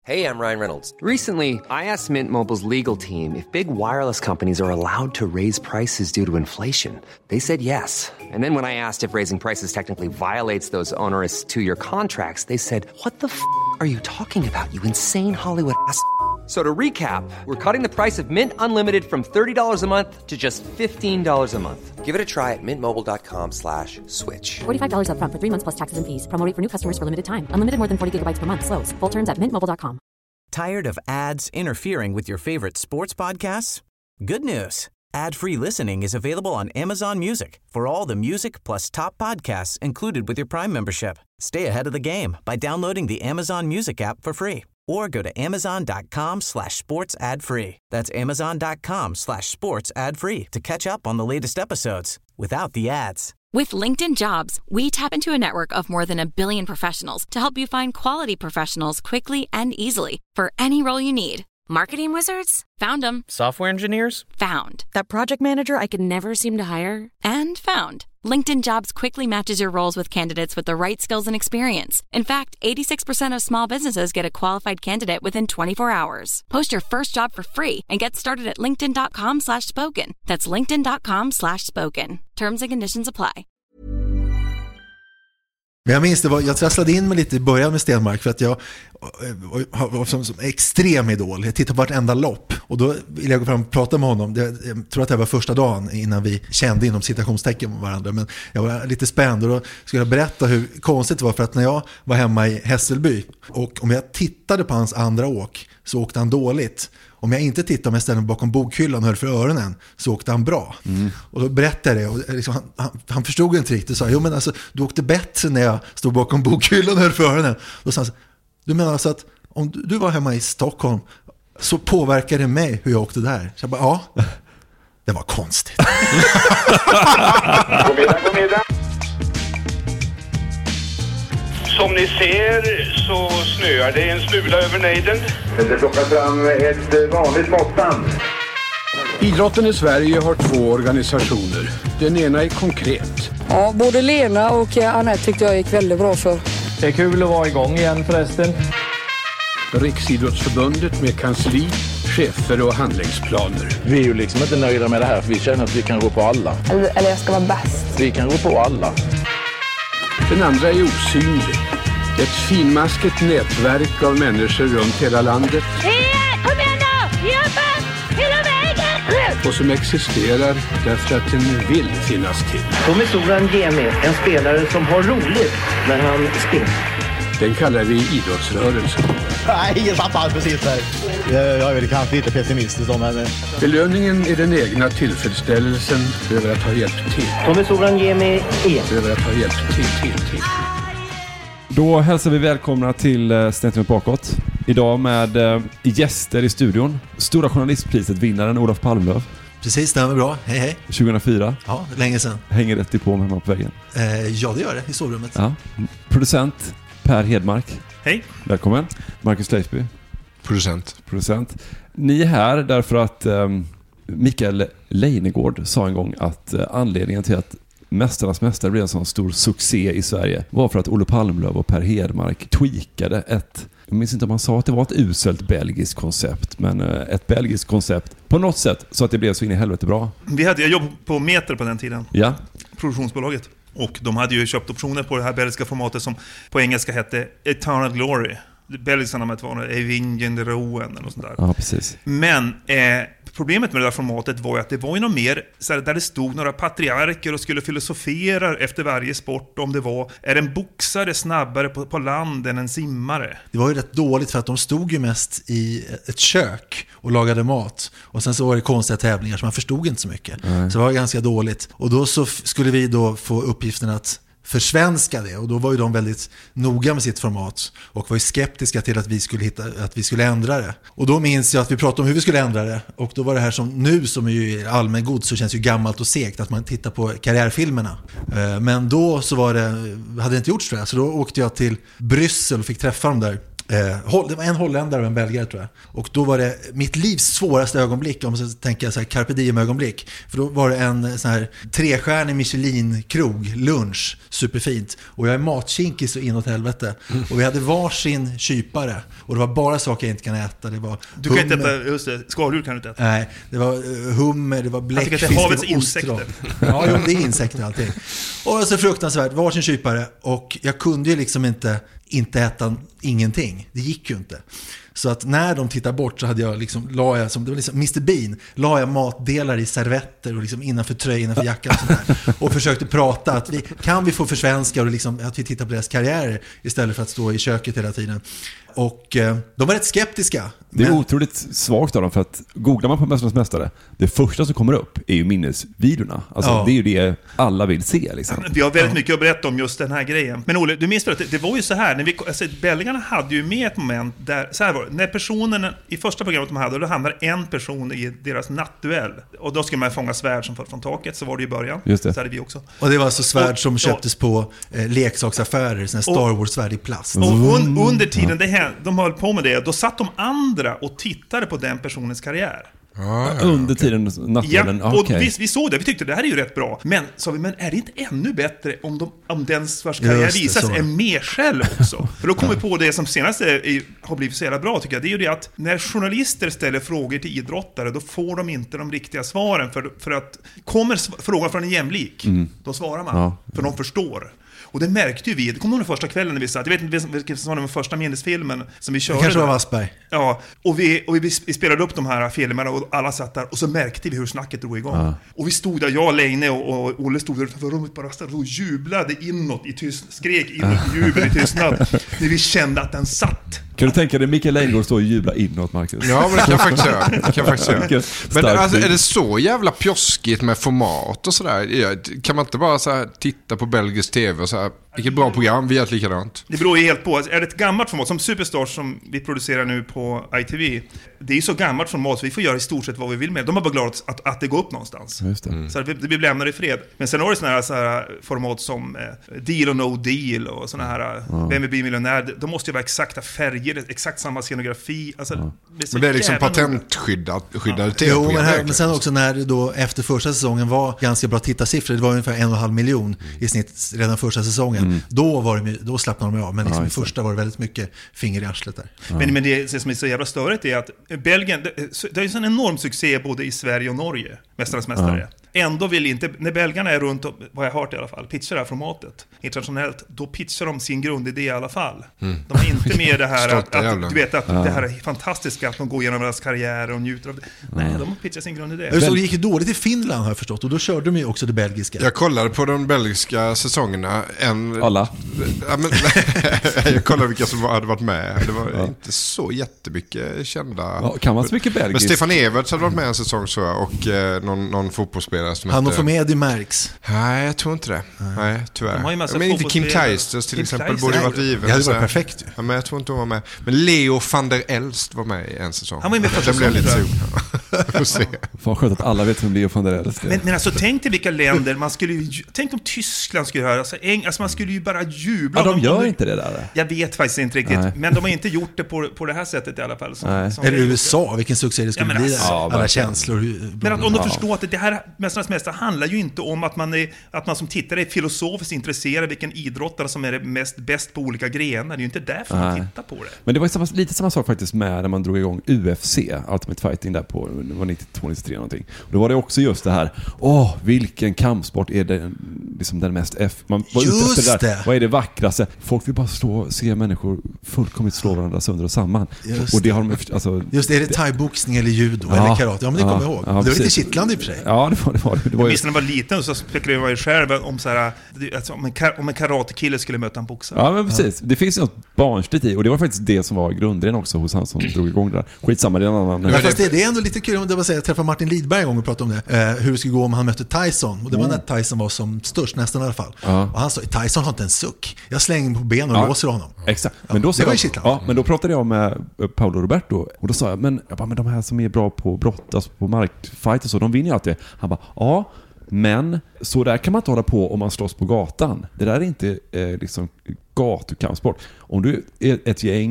Hey, I'm Ryan Reynolds. Recently, I asked Mint Mobile's legal team if big wireless companies are allowed to raise prices due to inflation. They said yes. And then when I asked if raising prices technically violates those onerous two-year contracts, they said, "What the are you talking about, you insane Hollywood ass?" So to recap, we're cutting the price of Mint Unlimited from $30 a month to just $15 a month. Give it a try at mintmobile.com/switch. $45 up front for 3 months plus taxes and fees. Promo rate for new customers for limited time. Unlimited more than 40 gigabytes per month. Slows full terms at mintmobile.com. Tired of ads interfering with your favorite sports podcasts? Good news. Ad-free listening is available on Amazon Music for all the music plus top podcasts included with your Prime membership. Stay ahead of the game by downloading the Amazon Music app for free or go to amazon.com/sports ad free. That's amazon.com/sports ad free to catch up on the latest episodes without the ads. With LinkedIn Jobs, we tap into a network of more than 1 billion professionals to help you find quality professionals quickly and easily for any role you need. Marketing wizards? Found them. Software engineers? Found. That project manager I could never seem to hire? And found. LinkedIn Jobs quickly matches your roles with candidates with the right skills and experience. In fact, 86% of small businesses get a qualified candidate within 24 hours. Post your first job for free and get started at linkedin.com/spoken. That's linkedin.com/spoken. Terms and conditions apply. Men jag minns jag trasslade in mig lite i början med Stenmark för att jag var som extrem idol. Jag tittade på vartenda lopp och då ville jag gå fram och prata med honom. Jag tror att det var första dagen innan vi kände inom citationstecken med varandra, men jag var lite spänd och då skulle jag berätta hur konstigt det var, för att när jag var hemma i Hässelby och om jag tittade på hans andra åk så åkte han dåligt. Om jag inte tittade, om jag ställde mig bakom bokhyllan och höll för öronen, så åkte han bra. Och då berättade jag det och liksom, han förstod inte riktigt. Så, jo men alltså, du åkte bättre när jag stod bakom bokhyllan och höll för öronen. Då sa han, du menar alltså att om du var hemma i Stockholm så påverkade det mig hur jag åkte där? Så jag bara, ja, det var konstigt. God middag. Som ni ser så snöar det en smula över nejden. Det plockar fram ett vanligt måttband. Idrotten i Sverige har 2 organisationer. Den ena är Konkret. Ja, både Lena och Anette tyckte jag gick väldigt bra för. Det är kul att vara igång igen förresten. Riksidrottsförbundet med kansli, chefer och handlingsplaner. Vi är ju liksom inte nöjda med det här, för vi känner att vi kan gå på alla. Eller jag ska vara bäst. Vi kan gå på alla. Den andra är osynlig. Ett finmaskigt nätverk av människor runt hela landet. Kom igen då! Jobba! Hela vägen! Och som existerar därför att den vill finnas till. Tommy Soran Gemi, en spelare som har roligt när han spelar. Den kallar vi idrottsrörelsen. Nej, jag tappade precis där. Jag är väl kanske lite pessimistisk om henne. Belöningen är den egna tillfredsställelsen över att ha hjälpt till. Tommy Soran Gemi över att ha hjälpt till. Då hälsar vi välkomna till Stenmark bakåt. Idag med gäster i studion. Stora journalistpriset vinnaren Olof Palmlöf. Precis, det var bra. Hej hej. 2004. Ja, länge sedan. Hänger rätt i på med hemma på väggen. Ja, det gör det i sovrummet. Ja. Producent Per Hedmark. Hej. Välkommen. Marcus Leifby. Producent. Ni är här därför att Mikael Leijnegård sa en gång att anledningen till att Mästarnas mästare blev en sån stor succé i Sverige var för att Olof Palmlöf och Per Hedmark tweakade jag minns inte om man sa att det var ett uselt belgiskt koncept, men ett belgiskt koncept på något sätt så att det blev så in i helvete bra. Jag jobbade på Meter på den tiden. Ja. Produktionsbolaget. Och de hade ju köpt optioner på det här belgiska formatet som på engelska hette Eternal Glory. Det belgiska namnet var Evingen Roen eller något sånt där. Ja, precis. Men problemet med det där formatet var ju att det var ju något mer så här, där det stod några patriarker och skulle filosofera efter varje sport om det var, är en boxare snabbare på land än en simmare? Det var ju rätt dåligt för att de stod ju mest i ett kök och lagade mat. Och sen så var det konstiga tävlingar så man förstod inte så mycket. Så det var ganska dåligt. Och då så skulle vi då få uppgiften att försvenska det, och då var ju de väldigt noga med sitt format och var ju skeptiska till att vi skulle ändra det. Och då minns jag att vi pratade om hur vi skulle ändra det, och då var det här som nu, som är ju allmän god, så känns ju gammalt och segt att man tittar på karriärfilmerna. Men då så hade det inte gjorts, tror jag. Så då åkte jag till Bryssel och fick träffa dem där Det var en holländare och en belgare tror jag. Och då var det mitt livs svåraste ögonblick, om man ska tänka så här carpe diem ögonblick. För då var det en sån här 3-stjärnig Michelin-krog, lunch, superfint. Och jag är matkinkig så inåt helvete. Och vi hade varsin kypare. Och det var bara saker jag inte kan äta. Det var du kan inte äta, just det, skaldjur kan du inte äta. Nej, det var hummer, det var bläckfisk. Jag tycker att det är havets insekter. Ja, jo, det är insekter allting. Och så fruktansvärt, varsin kypare. Och jag kunde ju liksom inte äta ingenting. Det gick ju inte. Så att när de tittar bort så hade jag liksom, la jag som det var liksom Mr. Bean, la jag matdelar i servetter och liksom innanför tröjan, innanför jackan och sådär. Och försökte prata att kan vi få försvenskar och liksom att vi tittar på deras karriärer istället för att stå i köket hela tiden. Och de var rätt skeptiska. Det är otroligt svagt av dem, för att googlar man på Mästarnas mästare, det första som kommer upp är ju minnesvideorna. Alltså det är ju det alla vill se liksom. Vi har väldigt mycket att berätta om just den här grejen. Men Olle, du minns att det var ju så här, när belgarna hade ju med ett moment där, så här var det, när personen i första programmet de hade, då hamnar en person i deras nattduell. Och då skulle man fånga svärd som föll från taket, så var det i början. Just det. Så hade vi också. Och det var alltså svärd som köptes på leksaksaffärer, såna Star Wars-svärd i plast. Och under tiden de höll på med det, då satt de andra och tittade på den personens karriär. Under tiden nattduellen. Ja, och vi såg det, vi tyckte det här är ju rätt bra. Men sa vi, men är det inte ännu bättre om den vars karriär visas är mer själv också? För då kommer vi på det som senast har blivit så jävla bra, tycker jag. Det är ju det att när journalister ställer frågor till idrottare, då får de inte de riktiga svaren. För att kommer frågan från en jämlik, då svarar man. För de förstår. Och det märkte ju vi. Det kom nog den första kvällen när vi satt. Jag vet inte vilken som var den första minnesfilmen som vi körde. Det kanske var Wassberg. Ja, och vi spelade upp de här filmerna och alla satt där. Och så märkte vi hur snacket drog igång. Ja. Och vi stod där, jag, Leine och Olle stod där utanför rummet bara och jublade inåt i tystnad. Skrek inåt i jubel i tystnad. När vi kände att den satt. Kan du tänka dig Mikael Leingård stå och jubla inåt, Marcus? Ja, men det kan faktiskt göra. Men alltså, är det så jävla pjoskigt med format och sådär? Kan man inte bara så här titta på belgisk tv och så här, vilket bra program, vi gör likadant? Det beror ju helt på. Är det ett gammalt format, som Superstars som vi producerar nu på ITV, det är ju så gammalt format så vi får göra i stort sett vad vi vill med. De är bara glada att det går upp någonstans. Just det. Så vi blir lämnade i fred. Men sen har det såna här format som Deal or No Deal och såna här Vem vill bli miljonär. De måste ju vara exakta färger, exakt samma scenografi. Alltså, men det är liksom patentskyddade tv. Jo, men sen också när det då efter första säsongen var ganska bra tittarsiffror, det var ungefär 1,5 miljon i snitt redan första säsongen. Då slappnade de av, men liksom i första var det väldigt mycket finger i arslet där. Men det som är så jävla störigt är att Belgien, det är ju en enorm succé både i Sverige och Norge, Mästarnas mästare. Ändå vill inte, när belgarna är runt, vad jag har hört i alla fall, pitchar det här formatet internationellt, då pitchar de sin grundidé i alla fall. De är inte med det här att du vet att det här är fantastiskt att de går igenom deras karriär och njuter av det. Nej, de pitchar sin grundidé. Så det gick ju dåligt i Finland har jag förstått, och då körde de ju också det belgiska. Jag kollade på de belgiska säsongerna. Alla? Ja, men, jag kollade vilka som hade varit med. Det var inte så jättemycket kända. Ja, kan man så mycket belgisk? Men Stefan Everts hade varit med en säsong så, och någon fotbollsspelare som han får med Eddie Merckx. Nej, jag tror inte det. Nej, tyvärr. Men inte Kim Kleisters till exempel borde varit given. Ja, det var perfekt. Ja, men jag tror inte hon var med. Men Leo van der Elst var med i en säsong. Han var med första säsongen. Fan skönt att alla vet vem Leo van der Elst är. Men alltså, tänk till vilka länder man skulle ju... Tänk om Tyskland skulle höra. Alltså man skulle ju bara jubla. Ja, de gör inte det där. Jag vet faktiskt inte riktigt. Nej. Men de har inte gjort det på det här sättet i alla fall. Eller USA, vilken succé det skulle bli. Alla känslor. Men att om de förstår att det här Mästarnas mästare handlar ju inte om att man som tittare är filosofiskt intresserad av vilken idrottare som är bäst på olika grenar. Det är ju inte därför man tittar på det. Men det var lite samma sak faktiskt med när man drog igång UFC, Ultimate Fighting, där på 92-93 någonting. Då var det också just det här, vilken kampsport är det liksom den mest man var ute efter det där. Vad är det vackraste? Folk vill bara se människor fullkomligt slå varandra sönder och samman. Och det har de, alltså, just är det thaiboxning eller judo eller karate? Ja, men det kommer jag ihåg. Det var lite kittlande i och för sig. Ja, det var visst, när man var liten så spekulerade man ju själv om så här, alltså, om en karatekille skulle möta en boxare. Ja, men precis. Det finns ju något barnsligt i, och det var faktiskt det som var grundren också hos han som drog igång det där. Skitsamma, det är en annan. Ja, fast det är ändå lite kul om det var säga, jag träffade Martin Lidberg en gång och pratade om det. Hur det skulle gå om han mötte Tyson. Och det var när Tyson var som störst nästan i alla fall. Och han sa, Tyson har inte en suck. Jag slänger på ben och låser honom. Exakt. Men då det var ju men då pratade jag med Paolo Roberto och då sa jag, men de här som är bra på brott, alltså på markfight och så, de vinner ju alltid. Han bara, men så där kan man inte hålla på om man slåss på gatan. Det där är inte liksom gatukampsport. Om du är ett gäng,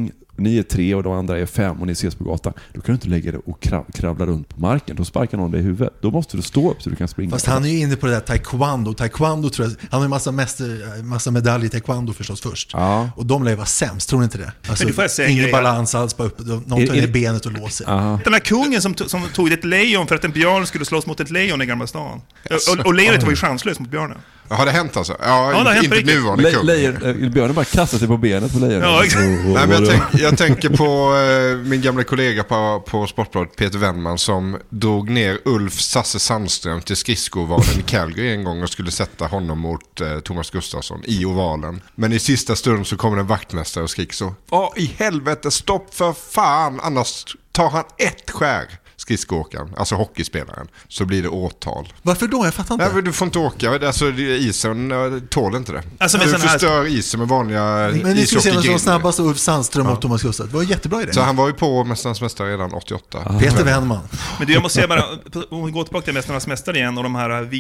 ni är 3 och de andra är 5 och ni ses på gatan, då kan du inte lägga dig och kravla runt på marken. Då sparkar någon dig i huvudet. Då måste du stå upp så du kan springa. Fast han är ju inne på det där taekwondo. Taekwondo tror jag, han har ju massa medaljer i taekwondo förstås först. Ja. Och de lär ju vara sämst, tror ni inte det? Alltså, Men du får säga ingen grejer. balans alls, bara upp, någon tar ner benet och låser. Den här kungen som tog ett lejon för att en björn skulle slåss mot ett lejon i Gamla stan. Och lejonet var ju chanslös mot björnen. Har det hänt alltså? Ja, det har hänt inte riktigt. nuvarande kung. Björnen bara kastar sig på benet på lejonet. Ja, Nej, men jag tänker på min gamla kollega på Sportbladet, Peter Wennman, som drog ner Ulf Sasse Sandström till skridskoovalen i Calgary en gång och skulle sätta honom mot Thomas Gustafsson i ovalen. Men i sista stund så kommer en vaktmästare och skriker så: i helvete, stopp för fan, annars tar han ett skär. Skridskoåkaren, alltså hockeyspelaren, så blir det åtal. Varför då? Jag fattar inte. Nej, du får inte åka, alltså isen tål inte det. Alltså, du förstör isen med vanliga ishockey. Men ni skulle se någon som snabbast Ulf Sandström och Thomas Gustafsson. Det var jättebra idé. Så han var ju på Mästarnas mästare redan 88. Peter Wennman. Men du, jag måste säga bara, om vi går tillbaka till Mästarnas mästare igen och de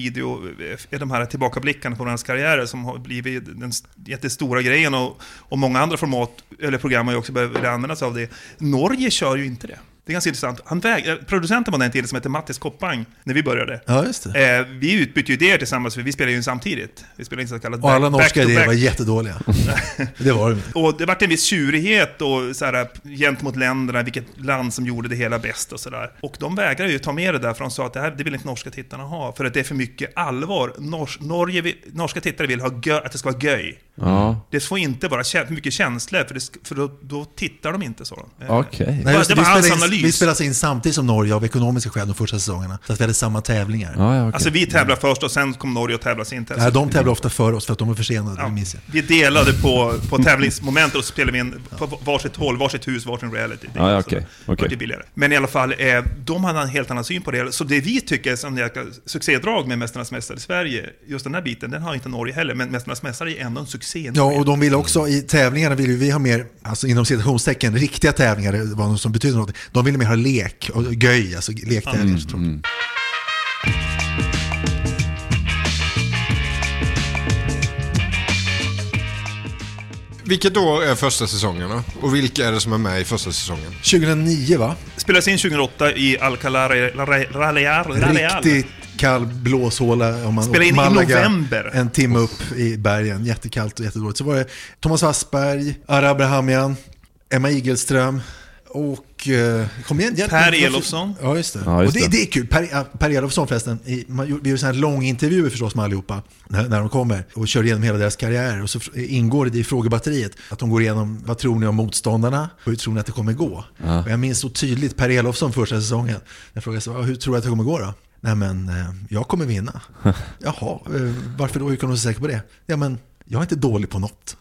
här tillbakablickarna på hans karriärer som har blivit den jättestora grejen och många andra format eller program har ju också börjat använda sig av det. Norge kör ju inte det. Det är ganska intressant. Producenten var den tiden som heter Mattis Koppang när vi började. Ja, just det. Vi utbytte ju idéer tillsammans, för vi spelade ju samtidigt. Vi spelade inte så kallat och alla norska idéer var jättedåliga. Det var det. Och det var en viss tjurighet och såhär, gentemot länderna, vilket land som gjorde det hela bäst och sådär. Och de vägrade ju ta med det där, för de sa att det vill inte norska tittarna ha, för att det är för mycket allvar. Norska tittare vill ha att det ska vara göj. Ja. Det får inte vara för mycket känslor, för då tittar de inte så. Okej. Det var hans analys. Vi spelades in samtidigt som Norge av ekonomiska skäl de första säsongerna. Så att vi hade samma tävlingar. Ja, okay. Alltså vi tävlar först och sen kom Norge och tävlar sin test. Nej, de tävlar ofta för oss för att de är försenade. Ja. Vi delade på tävlingsmoment och spelade vi in på varsitt håll, varsitt hus, varsin reality. Ja, okej. Det billigare. Men i alla fall, de hade en helt annan syn på det. Så det vi tycker är som en succédrag med Mästarnas mästare i Sverige, just den här biten, den har inte Norge heller. Men Mästarnas mästare är ändå en succé. Ja, och de vill också, i tävlingarna vill vi ha mer, alltså inom citationstecken, riktiga tävlingar, det var något som betyder något. De vill mer ha lek och göj, alltså lektävlingar. Vilket år är första säsongen då? Och vilka är det som är med i första säsongen? 2009, va? Spelas in 2008 i Alcalá Real. Riktigt kall blåshåla om man spelar in Malaga, i november. En timme upp i bergen, jättekallt och jättedåligt. Så var det Thomas Wassberg, Ara Abrahamian, Emma Igelström och kom igen, Per Elofsson. Ja, just det. Ja, just och det är kul. Per Elofsson förresten, vi gör så här lång intervjuer förstås med allihopa när de kommer och kör igenom hela deras karriär, och så ingår det i frågebatteriet att de går igenom, vad tror ni om motståndarna och hur tror ni att det kommer gå? Och jag minns så tydligt Per Elofsson första säsongen. Jag frågade så, hur tror du att det kommer gå då? Nej, men jag kommer vinna. Jaha, varför då? Hur kan du vara så säker på det? Ja, men jag är inte dålig på något.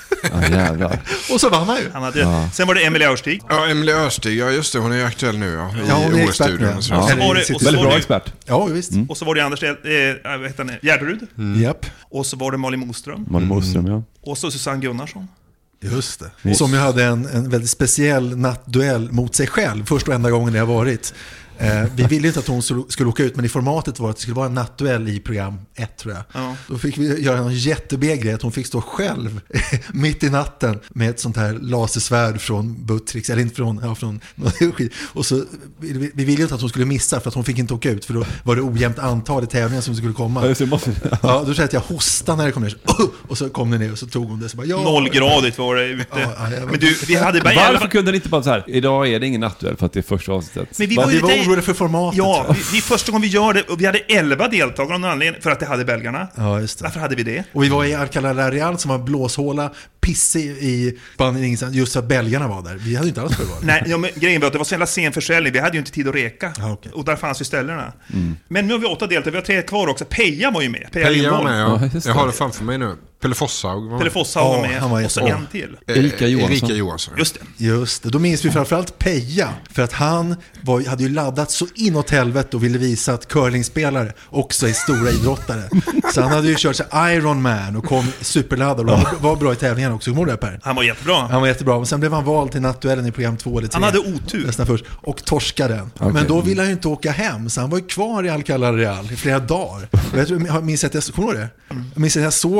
Och så vann han ju. Sen var det Emilie Örstig. Ja, Emilie Örstig, ja just det, hon är ju aktuell nu. Ja, hon är expert nu. Väldigt bra expert. Ja, visst. Och så var det Anders Gärderud. Japp. Och så var det Malin Moström. Ja. Och så Susanne Gunnarsson. Just det. Som ju hade en väldigt speciell nattduell mot sig själv. Första och enda gången det har varit. Vi ville inte att hon skulle åka ut, men i formatet var att det skulle vara en nattduell i program 1, tror jag. Ja. Då fick vi göra en jättebegrej att hon fick stå själv mitt i natten med ett sånt här lasersvärd från Buttricks, eller inte från och så vi ville inte att hon skulle missa, för att hon fick inte åka ut, för då var det ojämnt antal i tävlingar som skulle komma. Ja, då sa jag att jag hostade när det kom ner, och så kom det ner och så tog hon det, så bara, 0-gradigt var det ute. Men du, vi hade bara varför kunde det inte bara så här, idag är det ingen nattduell för att det är första avsnittet? Men vi var oroliga för formatet. Ja, vi första gången vi gör det, och vi hade 11 deltagare av någon anledning, för att det hade belgarna. Ja, just det. Varför hade vi det? Och vi var i Alcalá Real som var blåshåla, pissig i Spanien, just så att belgarna var där. Vi hade inte alls för det. Nej, ja, men grejen var att det var så jävla sen försäljning. Vi hade ju inte tid att reka. Okay. Och där fanns ju ställena. Men nu har vi 8 deltagare, vi har 3 kvar också. Peja var ju med. Peja var med, ja. Jag har det framför mig nu. Pelle Fosshaug var med. Han var och så en till. Erika Johansson. Just det. Då minns vi framförallt Peja, för att han hade ju laddat så inåt helvete och ville visa att curlingspelare också är stora idrottare. Så han hade ju kört sig Iron Man och kom superladdad och var bra i tävlingen också. Hur Per? Han var jättebra. Han var jättebra, men sen blev han vald till nattduellen i program 2 eller 3. Han hade otur. Nästan först, och torskade den. Okay. Men då ville han ju inte åka hem, så han var ju kvar i Alcalá Real i flera dagar. Jag minns att jag såg honom sen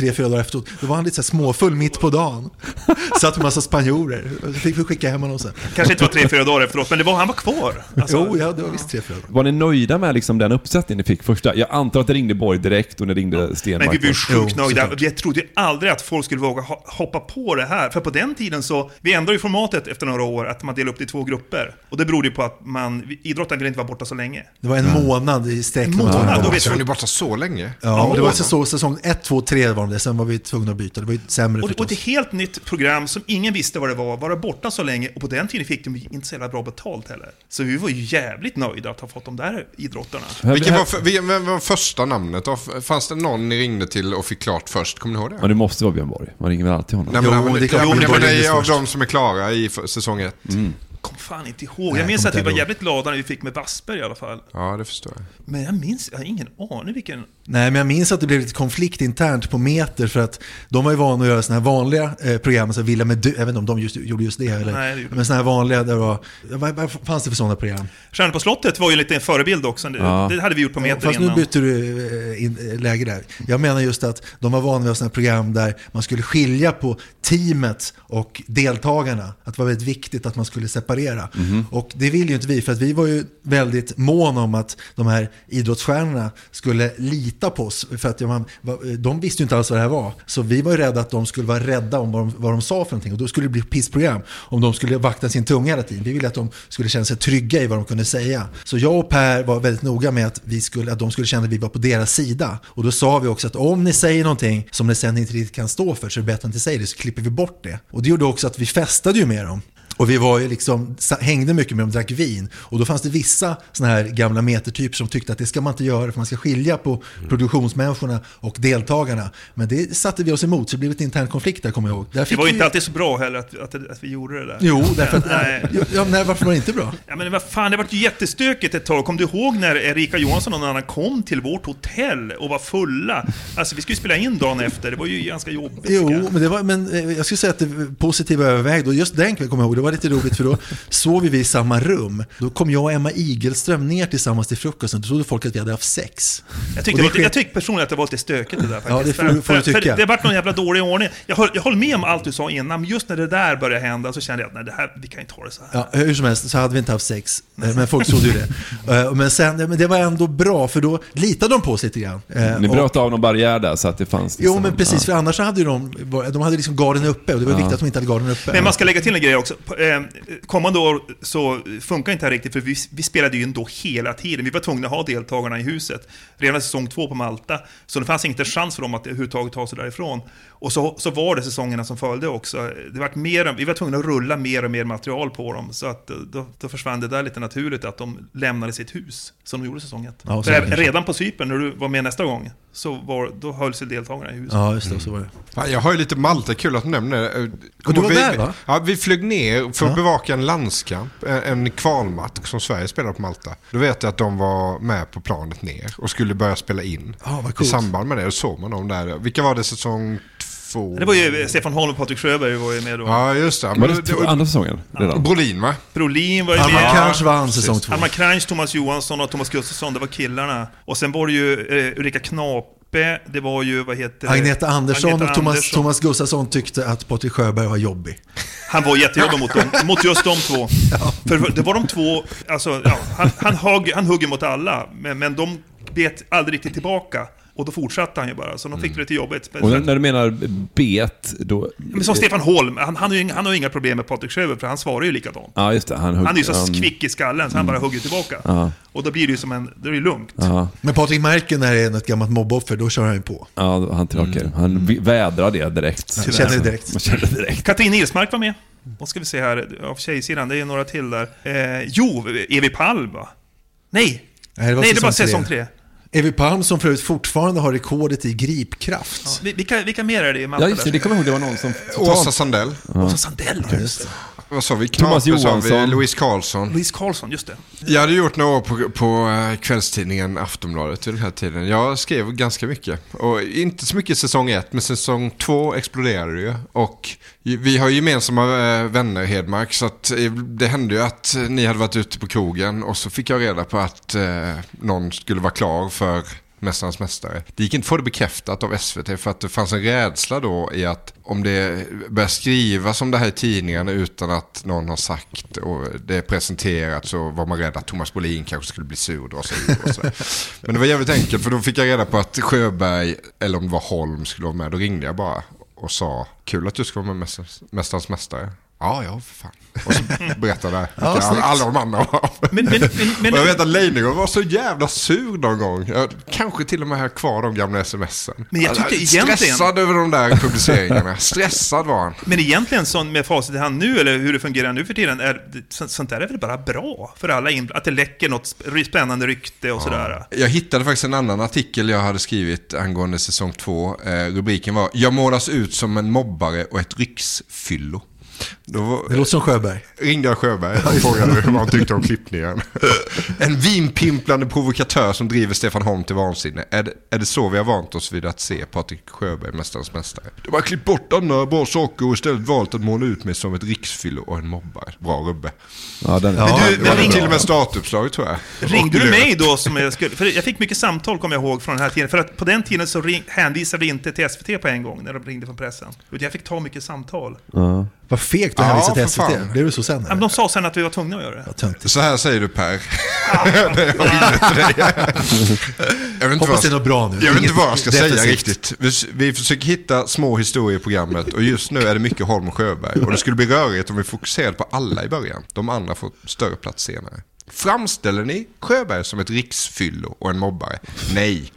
3-4 dagar efteråt. Då var han lite så småfull mitt på dagen. Satt med massa spanjorer. Så fick vi skicka hem honom sen. Kanske inte var 3-4 dagar efteråt, men han var kvar. Alltså, jo, ja, det var visst 3-4 dagar. Var ni nöjda med liksom den uppsättningen ni fick första? Jag antar att det ringde Borg direkt och ni ringde Stenmark. Men vi var sjukt nöjda. Jag trodde ju aldrig att folk skulle våga hoppa på det här. För på den tiden så, vi ändrade ju formatet efter några år att man delade upp det i 2 grupper. Och det berodde ju på att idrotten ville inte vara borta så länge. Det var en månad i sträck. Då var ni borta så länge? Ja, det var säsong 1, 2, 3 var det. Sen var vi tvungna att byta. Det var ju sämre och ett helt nytt program som ingen visste vad det var. Vara borta så länge. Och på den tiden fick de inte så jävla bra betalt heller. Så vi var ju jävligt nöjda att ha fått de där idrottarna. Vilken var första namnet? Fanns det någon ni ringde till och fick klart först? Kommer ni ihåg det? Ja, det måste vara Björn Borg. Man ringer väl alltid honom. Nej, men av de som är klara i säsong 1. Kom fan inte ihåg. Jag minns att vi var jävligt glada när vi fick med Wassberg i alla fall. Ja, det förstår jag. Men jag har ingen aning vilken... Nej, men jag minns att det blev lite konflikt internt på Meter för att de var ju vana att göra såna här vanliga program så Villa med jag vet inte om de gjorde just det eller. Nej, men såna här vanliga där var vad fanns det för såna program? Stjärnan på slottet var ju lite en förebild också. Det hade vi gjort på Meter fast innan. Nu bytte du läge där. Jag menar just att de var vana vid såna här program där man skulle skilja på teamet och deltagarna. Att det var väldigt viktigt att man skulle separera. Och det vill ju inte vi för att vi var ju väldigt måna om att de här idrottsstjärnorna skulle lita på oss för att de visste ju inte alls vad det här var. Så vi var ju rädda att de skulle vara rädda om vad de sa för någonting och då skulle det bli pissprogram om de skulle vakta sin tunga hela tiden. Vi ville att de skulle känna sig trygga i vad de kunde säga. Så jag och Per var väldigt noga med att de skulle känna att vi var på deras sida. Och då sa vi också att om ni säger någonting som ni sen inte riktigt kan stå för så är det bättre att inte säga det så klipper vi bort det. Och det gjorde också att vi festade ju med dem. Och vi var ju liksom, hängde mycket med dem, drack vin. Och då fanns det vissa såna här gamla metertyper som tyckte att det ska man inte göra för man ska skilja på produktionsmänniskorna och deltagarna. Men det satte vi oss emot så det blev ett intern konflikt där, kommer jag ihåg. Det var ju inte alltid så bra heller att vi gjorde det där. Jo, därför att, nej, varför var det inte bra? Ja, men vad fan, det var ju jättestökigt ett tag. Kom du ihåg när Erika Johansson och någon annan kom till vårt hotell och var fulla? Alltså vi skulle spela in dagen efter, det var ju ganska jobbigt. Jo, men jag skulle säga att det positiva övervägde och just den kvällen kommer jag ihåg, det var lite roligt för då sov vi i samma rum. Då kom jag och Emma Igelström ner tillsammans till frukosten. Då trodde folk att vi hade haft sex. Jag tyckte personligen att det var lite stökigt det där faktiskt. Ja, det får du tycka. För det var någon jävla dålig ordning. Jag håller med om allt du sa innan, men just när det där började hända så kände jag att nej, det här, vi kan inte ha det så här. Ja, hur som helst så hade vi inte haft sex. Men folk trodde ju det. Men det var ändå bra för då litade de på sig lite grann. Ni bröt av någon barriär där så att det fanns liksom, jo, men precis, för annars hade de hade liksom garden uppe och det var viktigt att de inte hade garden uppe. Men man ska lägga till en grej också. Kommande år så funkar inte det här riktigt för vi spelade ju ändå hela tiden. Vi var tvungna att ha deltagarna i huset. Redan säsong 2 på Malta. Så det fanns inte chans för dem att överhuvudtaget ta sig därifrån. Och så var det säsongerna som följde också. Vi var tvungna att rulla mer och mer material på dem. Så att då försvann det där lite naturligt att de lämnade sitt hus som de gjorde säsongen. Ja, redan på Cypern när du var med nästa gång då höll sig deltagarna i huset. Ja, just det, så var det. Ja, jag har ju lite Malta, kul att du nämner det. Och du var där, va? Ja, vi flög ner för att bevaka en landskamp, en kvalmatch som Sverige spelade på Malta. Då vet jag att de var med på planet ner och skulle börja spela in. I samband med det och såg man dem där. Vilka var det säsong 2? Det var ju Stefan Holm och Patrik Sjöberg var ju med då. Ja, just det. Var det andra säsongen? Brolin, va? Brolin var ju med. Alma Kranch vann säsong 2. Alma Kranch, Thomas Johansson och Thomas Gustafsson, det var killarna. Och sen var det ju Ulrika Knape, det var ju, Agneta Andersson och Thomas Gustafsson tyckte att Patrik Sjöberg var jobbig. Han var jättejobbig mot just de två. Ja. För det var de två, alltså, han hugger mot alla, men de bet aldrig riktigt tillbaka. Och då fortsatte han ju bara, så de fick det lite jobbigt. Och när du menar bet, då... Men som Stefan Holm, han har ju inga problem med Patrik Sjöberg, för han svarar ju likadant. Ja, just det. Han är ju så kvick i skallen, så han bara hugger tillbaka. Och då blir det ju det är ju lugnt. Men Patrik märker när det är något gammalt mobboffer, då kör han ju på. Ja, han tråkar. Han vädrar det direkt. Man känner det direkt. Katrin Nilsmark var med. Vad ska vi se här, av tjejsidan, det är några till där. Evi Palm, va? Nej, det var säsong 3. Evi Palm som förut fortfarande har rekordet i gripkraft. Ja, vilka mer är det i Malta? Ja, just det kommer jag ihåg, det var någon som... Åsa Sandell. Åsa Sandell, just det. Vad sa vi? Thomas Johansson. Louise Karlsson. Louise Karlsson, just det. Jag hade gjort några år på kvällstidningen Aftonbladet vid den här tiden. Jag skrev ganska mycket. Och inte så mycket säsong 1, men säsong 2 exploderade ju. Och vi har gemensamma vänner, Hedmark, så att det hände ju att ni hade varit ute på krogen och så fick jag reda på att någon skulle vara klar för Mästarnas mästare. Det gick inte att få det bekräftat av SVT för att det fanns en rädsla då i att om det börjar skrivas om det här i tidningarna utan att någon har sagt och det är presenterat, så var man rädd att Thomas Bolin kanske skulle bli sur och så. Men det var jävligt enkelt, för då fick jag reda på att Sjöberg, eller om det var Holm, skulle vara med. Då ringde jag bara och sa, kul att du ska vara med Mästarnas mästare. Ja, för fan. Och så berättade jag alla de andra var. Men jag vet att Leijnegård var så jävla sur någon gång. Jag kanske till och med har kvar de gamla sms'en. Men jag tyckte egentligen... Stressad över de där publiceringarna. Stressad var han. Men egentligen sån med facit i hand nu, eller hur det fungerar nu för tiden, sånt där är väl bara bra för alla att det läcker något spännande rykte och sådär. Jag hittade faktiskt en annan artikel jag hade skrivit angående säsong 2. Rubriken var: jag målas ut som en mobbare och ett riksfyllo. Det låter som Sjöberg. Ringde jag Sjöberg och frågade hur han tyckte om klippningen. En vinpimplande provokatör som driver Stefan Holm till vansinne. Är det så vi har vant oss vid att se Patrik Sjöberg, Mästarnas mästare? De har klippt bort andra bra saker och istället valt att måla ut mig som ett riksfyllo och en mobbare. Bra rubbe. Ja, det var till och med startuppslag, tror jag. Ringde du mig då som jag skulle... För jag fick mycket samtal, kommer jag ihåg, från den här tiden. För att på den tiden så hänvisade inte till SVT på en gång när de ringde från pressen. Jag fick ta mycket samtal. Ja. Vad fegt du hänvisade till SVT. Blev du så sen? De sa sen att vi var tvungna att göra det. Så här säger du, Per. Hoppas det är något bra nu. Jag vet inte vad jag ska säga riktigt. Vi försöker hitta små historier i programmet. Och just nu är det mycket Holm och Sjöberg. Och det skulle bli rörigt om vi fokuserade på alla i början. De andra får större plats senare. Framställer ni Sjöberg som ett riksfyllo och en mobbare? Nej.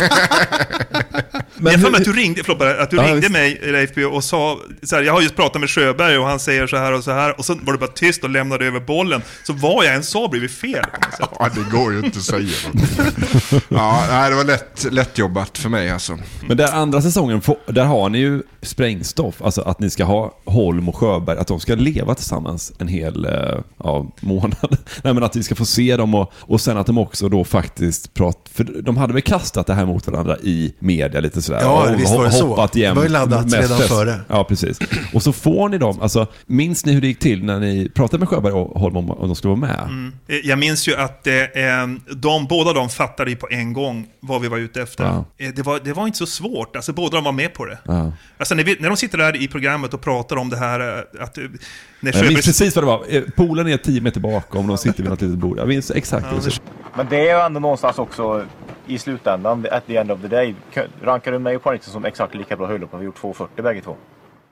Men jag får med att du ringde mig, Leif, och sa så här, jag har just pratat med Sjöberg och han säger så här, och så var du bara tyst och lämnade över bollen. Så vad jag än sa blev fel. Ja, det går ju inte att säga. Ja, det var lätt jobbat för mig alltså. Men där andra säsongen, där har ni ju sprängstoff, alltså att ni ska ha Holm och Sjöberg, att de ska leva tillsammans en hel månad. Nej, men att vi ska få se dem och sen att de också då faktiskt för de hade väl kastat det här mot varandra i media lite sådär. Ja, visst var det så. Det var ju laddat redan före. Ja, precis. Och så får ni dem, alltså minns ni hur det gick till när ni pratade med Sjöberg och Holm om de skulle vara med? Jag minns ju att båda de fattade på en gång vad vi var ute efter. Ja. Det var inte så svårt, alltså båda de var med på det. Ja. Alltså när de sitter där i programmet och pratar om det här att jag minns precis vad det var. Polen är 10 meter bakom, de sitter vid något litet bord. Jag minns exakt det. Men det är ju ändå någonstans också i slutändan, at the end of the day, rankar du mig på Nixon som exakt lika bra höjdhopp? Har vi gjort 2,40 bägge två?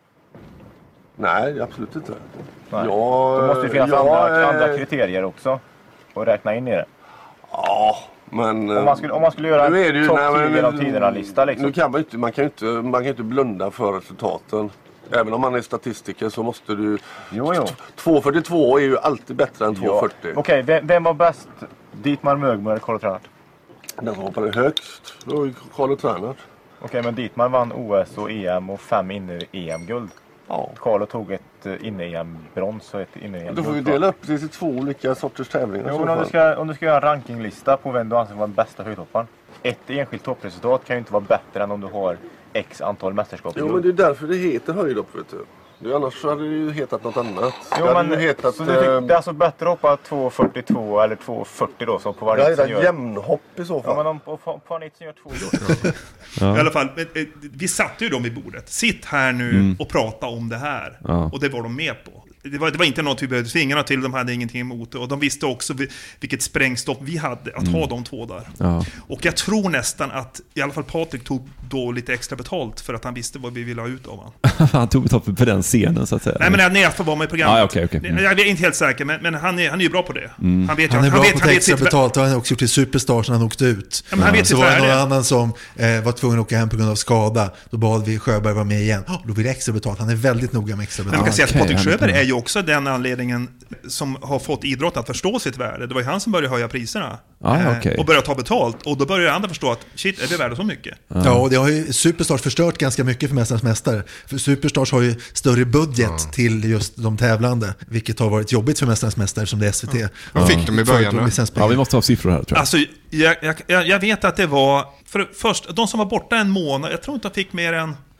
Nej, absolut inte. Nej. Då måste det finnas andra kriterier också och räkna in i det. Ja, men om man skulle göra en topp 10 av tiderna-lista liksom. Nu kan man kan ju inte blunda för resultaten. Även om man är statistiker så måste du... Jo. 2,42 är ju alltid bättre än 2,40. Okej, vem var bäst? Dietmar Mögmo eller Carlo Tränart? Den som hoppade högst var Carlo Tränart. Okej, men Dietmar vann OS och EM och 5 inne-EM-guld. Ja. Carlo tog ett inne-EM-brons och ett inne-EM-guld. Då får vi dela upp det till 2 olika sorters tävlingar. Jo, men om du ska göra en rankinglista på vem du anser vara den bästa höjdhopparen. Ett enskilt toppresultat kan ju inte vara bättre än om du har X antal mästerskap. Jo, men det är därför det heter höjdhopp, vet du. Annars hade det ju hetat något annat. Jo, men det är alltså bättre att hoppa 2,42 eller 2,40 då, som på varje det är ett jämnhopp i så fall. Ja, men om på en gör 2 Ja. I alla fall, vi satte ju dem vid bordet. Sitt här nu och prata om det här. Ja. Och det var de med på. Det var inte något vi behövde tvinga till, de hade ingenting emot det. Och de visste också vilket sprängstopp vi hade att ha de två där. Ja. Och jag tror nästan att i alla fall Patrik tog då lite extra betalt för att han visste vad vi ville ha ut av honom. Han tog betalt för den scenen så att säga. Nej, men jag får vara med i programmet. Okay. Jag är inte helt säker, men han är ju bra på det. Han är bra på extra betalt och han har också gjort till Superstar när han åkte ut. Ja, han vet så var det någon annan som var tvungen att åka hem på grund av skada. Då bad vi Sjöberg vara med igen. Då vill extra betalt. Han är väldigt noga med extra betalt. Men man kan säga att Patrik Sjöberg är ju också den anledningen som har fått idrott att förstå sitt värde. Det var ju han som började höja priserna och började ta betalt. Och då började andra förstå att shit, är det värde så mycket? Ja, och det har ju Superstars förstört ganska mycket för Mästarnas mästare. För Superstars har ju större budget till just de tävlande, vilket har varit jobbigt för Mästarnas mästare som det är SVT. Vad fick de i början? Ja, vi måste ha siffror här, tror jag. Alltså, jag vet att det var... Först, de som var borta en månad, jag tror inte de fick mer än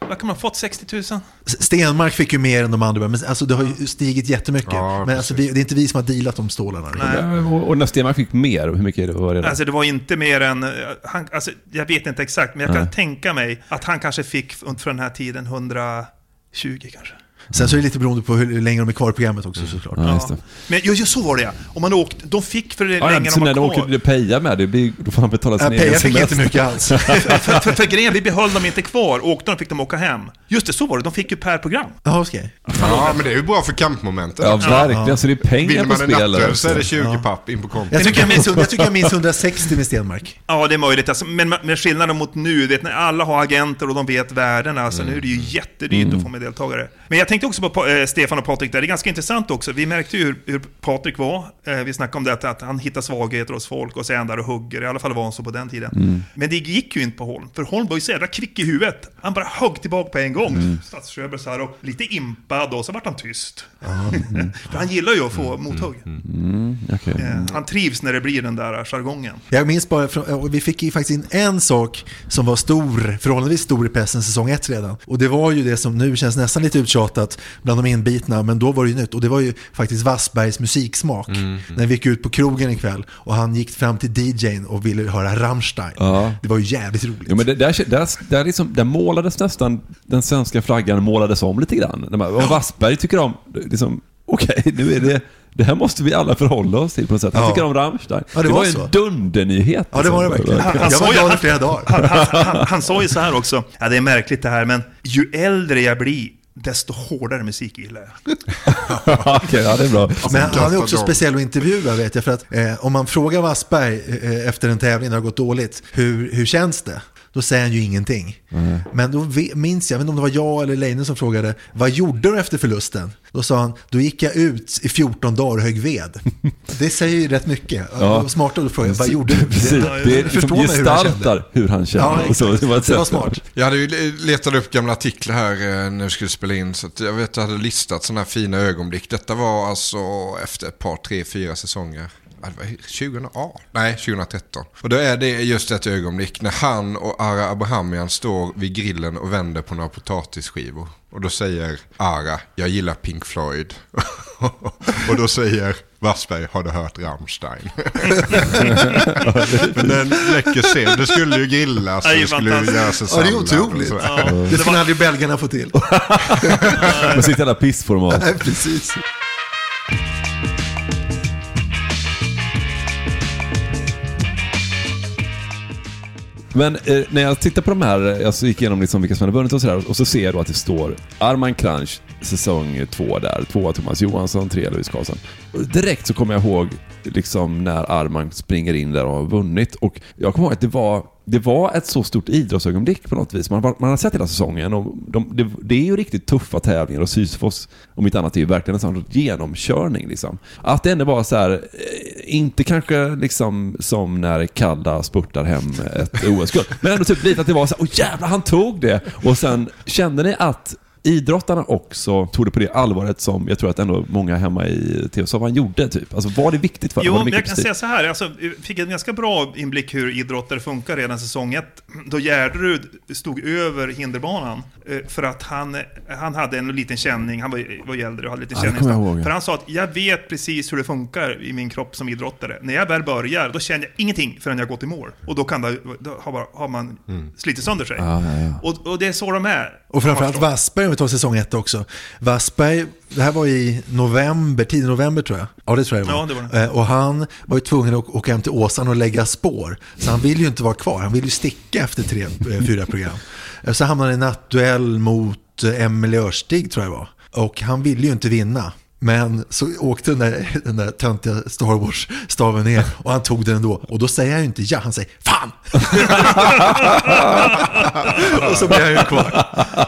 Vad kan man ha fått? 60 000? Stenmark fick ju mer än de andra, men alltså det har ju stigit jättemycket. Men alltså, det är inte vi som har dealat de stålarna. Nej. Och när Stenmark fick mer, hur mycket var det? Alltså det var inte mer än, jag vet inte exakt, men jag kan tänka mig att han kanske fick för den här tiden 120 kanske. Sen så är det lite beroende på hur länge de är kvar i programmet också såklart. Ja, just det. Men just så var det, om man åkte, de fick för det länge de var när de kvar. åker Peja med, då får han betala sin egen Peja fick inte mycket alls. för grejen, vi behöll dem inte kvar, åkte de fick de åka hem. Just det, så var det, de fick ju per program. Ja, okej. Ja, men det är ju bra för kampmomentet. Ja, verkligen, så det är pengar på spel. Vill man en så är det 20 papp in på kontot. Jag tycker jag minns 160 med Stenmark. Ja, det är möjligt. Alltså, men skillnaden mot nu, vet, när alla har agenter och de vet värdena, alltså, nu är det ju jättedyrt att få med deltagare. Men jag tänkte också på Stefan och Patrik där. Det är ganska intressant också. Vi märkte ju hur Patrik var. Vi snackade om det att han hittar svagheter hos folk och sen där och hugger. I alla fall var han så på den tiden. Men det gick ju inte på Holm. För Holm var ju så jävla kvick i huvudet. Han bara högg tillbaka på en gång. Statsköper så här och lite impad och så vart han tyst. För han gillar ju att få mothugg. Okay. Han trivs när det blir den där jargongen. Jag minns bara, vi fick ju faktiskt in en sak som var förhållandevis stor i pressen säsong 1 redan. Och det var ju det som nu känns nästan lite uttjatat bland de inbitna, men då var det ju nytt. Och det var ju faktiskt Wassbergs musiksmak. När vi gick ut på krogen ikväll och han gick fram till DJ:n och ville höra Rammstein. Det var ju jävligt roligt. Ja, men där målades nästan den svenska flaggan målades om lite grann. Och Wassberg tycker om liksom, okej, nu är det här måste vi alla förhålla oss till på något sätt. Han tycker om Rammstein. Ja, det var ju en dundernyhet. Ja, det var det verkligen. Jag var glad i flera dagar. Han sa ju så här också. Ja, det är märkligt det här, men ju äldre jag blir, desto hårdare musik gillar jag. Okej, ja, det är bra. Men han är också speciell att intervjua, vet jag. För att om man frågar Wassberg efter en tävling när det har gått dåligt, hur känns det? Då säger han ju ingenting. Men då minns jag vet inte om det var jag eller Leine som frågade, vad gjorde du efter förlusten? Då sa han, då gick jag ut i 14 dagar och högg ved. Det säger ju rätt mycket. Smart att fråga, vad gjorde du? Det gestaltar hur han känner. Ja, så, det var smart. Jag hade ju letat upp gamla artiklar här när vi skulle spela in, så att jag vet att jag hade listat sådana här fina ögonblick. Detta var alltså efter ett par, 3-4 säsonger. Det var 2013. Och då är det just ett ögonblick när han och Ara Abrahamian står vid grillen och vänder på några potatisskivor. Och då säger Ara, jag gillar Pink Floyd. Och då säger Wassberg, har du hört Rammstein? Men den läcker sen. Det skulle ju grillas. Det skulle ju göra sig samman. Det är otroligt. Det skulle aldrig belgarna få till. Man sitter alla pissformat. Nej, precis. Men när jag tittar på de här, jag gick igenom liksom vilka som hade vunnit och sådär, och så ser jag då att det står Arman Kranch säsong 2 där, 2 Thomas Johansson, 3 Louise Karlsson. Direkt så kommer jag ihåg liksom när Arman springer in där och har vunnit, och jag kommer ihåg att det var ett så stort idrottsögonblick på något vis. Man har sett hela säsongen och det är ju riktigt tuffa tävlingar, och Sisyfos om inte annat är ju verkligen en sån genomkörning liksom. Att det ändå var så här, inte kanske liksom som när Kalla spurtar hem ett OS-guld, men ändå typ lite att det var så här, jävlar han tog det. Och sen kände ni att idrottarna också tog det på det allvaret som jag tror att ändå många hemma i TV-soffan gjorde typ. Alltså var det viktigt för? Jo, men jag kan säga så här, alltså, fick en ganska bra inblick hur idrottare funkar redan säsong 1, då Gärderud stod över hinderbanan för att han hade en liten känning, han var äldre och hade lite känning. För han sa att jag vet precis hur det funkar i min kropp som idrottare. När jag väl börjar, då känner jag ingenting förrän jag gått i mål. Och då har man slitit sönder sig. Och det är så de är. Och framförallt Wassberg, om vi tar säsong 1 också. Wassberg, det här var i tidig november tror jag. Ja, det tror jag det var. Ja, det var det. Och han var ju tvungen att åka hem till Åsan och lägga spår. Så han ville ju inte vara kvar. Han ville ju sticka efter 3-4 program. Så hamnade han i nattduell mot Emelie Örstig tror jag det var. Och han ville ju inte vinna. Men så åkte den där töntiga Star Wars-staven ner och han tog den ändå. Och då säger han ju inte ja, han säger fan! Och så blir han ju kvar.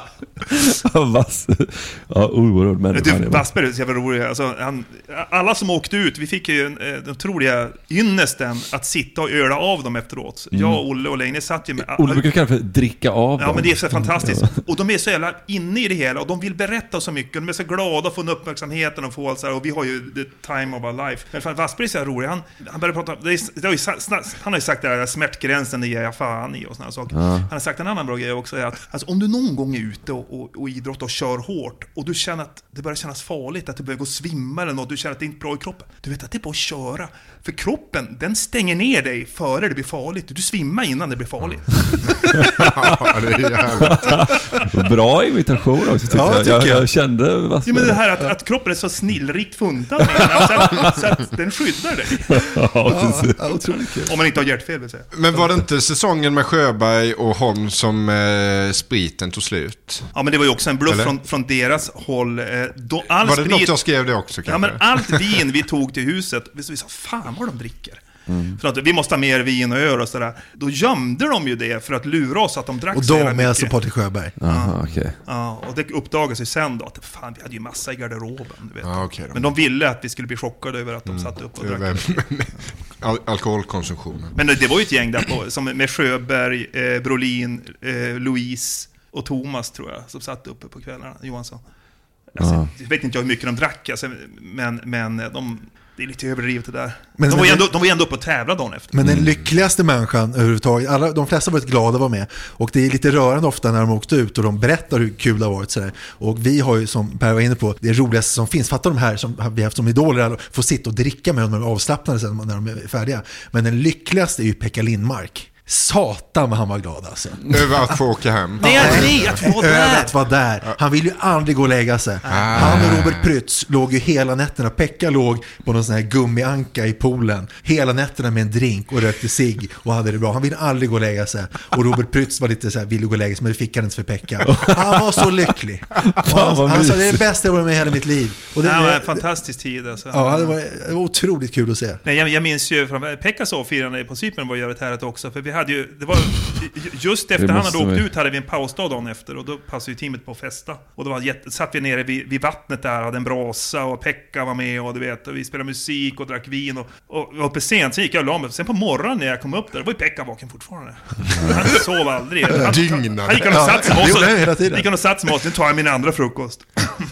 Oerhörd människa. Wassberg är så jävla rolig. Alltså, alla som åkte ut, vi fick ju den otroliga ynnesten att sitta och öla av dem efteråt. Jag, Olle och Leine satt ju med... Olle brukar kalla för dricka av dem. Ja, men det är så fantastiskt. Och de är så jävla inne i det hela och de vill berätta så mycket. De är så glada att få uppmärksamheten och få allt så här. Och vi har ju the time of our life. Men fan, Wassberg är så rolig. Han började prata... Han har ju sagt det här, smärtgränsen, det ger jag fan i och såna saker. Han har sagt en annan bra grej också, är att alltså, om du någon gång är ute och idrottar och kör hårt och du känner att det börjar kännas farligt, att du börjar gå och svimma eller något, du känner att det inte är bra i kroppen, du vet att det är bara att köra, för kroppen, den stänger ner dig före det blir farligt. Du svimmar innan det blir farligt. Ja, det är jävligt. Bra imitation också, tycker jag. Jag kände men det här att kroppen är så snillrikt funtad så att den skyddar dig. Om man inte har hjärtfel, vill säga. Men var det inte säsongen med Sjöberg och Holm som spriten tog slut? Ja, men det var ju också en bluff från deras håll. Var det något jag skrev det också kanske? Ja, men allt vin vi tog till huset, vi sa, fan vad de dricker. För att vi måste ha mer vin och öl och sådär. Då gömde de ju det för att lura oss att de drack. Och de är alltså Patrik Sjöberg. Ja, och det uppdagades ju sen då att fan, vi hade ju massa i garderoben, du vet. Okay, men de ville att vi skulle bli chockade över att de satt upp och drack. Alkoholkonsumtionen. Men det var ju ett gäng där på, som med Sjöberg, Brolin, Louise och Thomas, tror jag, som satt uppe på kvällarna, Johansson. Alltså, jag vet inte hur mycket de drack, alltså, men det är lite överdrivet det där. De var ju ändå uppe och tävlade dagen efter. Men den lyckligaste människan överhuvudtaget, de flesta var lite glada att vara med. Och det är lite rörande ofta när de åkte ut och de berättar hur kul det har varit. Sådär. Och vi har ju, som Per var inne på, det roligaste som finns. Fattar de här som vi har haft som idoler, får sitta och dricka med dem när de är avslappnade sen när de är färdiga. Men den lyckligaste är ju Pekka Lindmark. Satan vad han var glad alltså. Över att få åka hem. Nej, att få att vara där. Han vill ju aldrig gå och lägga sig. Han och Robert Prytz låg ju hela nätterna. Pekka låg på någon sån här gummianka i poolen hela nätterna med en drink och rökte cigg och hade det bra. Han ville aldrig gå och lägga sig. Och Robert Prytz var lite så här, ville gå och lägga sig, men det fick han inte för Pekka. Han var så lycklig. Han sa, det är det bästa jag varit med i hela mitt liv. Och det var en fantastisk tid alltså. Ja, det var otroligt kul att se. Nej, jag minns ju från Pekka så firande på Cypern var ju härligt också, för vi hade ju, det var just efter han hade åkt ut hade vi en pausdag dagen efter och då passade ju teamet på att festa och då satt vi nere vid vattnet där, hade en brasa och Pekka var med och du vet, och vi spelade musik och drack vin och var uppe sent, så gick jag och la mig. Sen på morgonen när jag kom upp där var ju Pekka vaken fortfarande. Han sov aldrig. Han gick och satt sig med oss. Nu tar jag min andra frukost.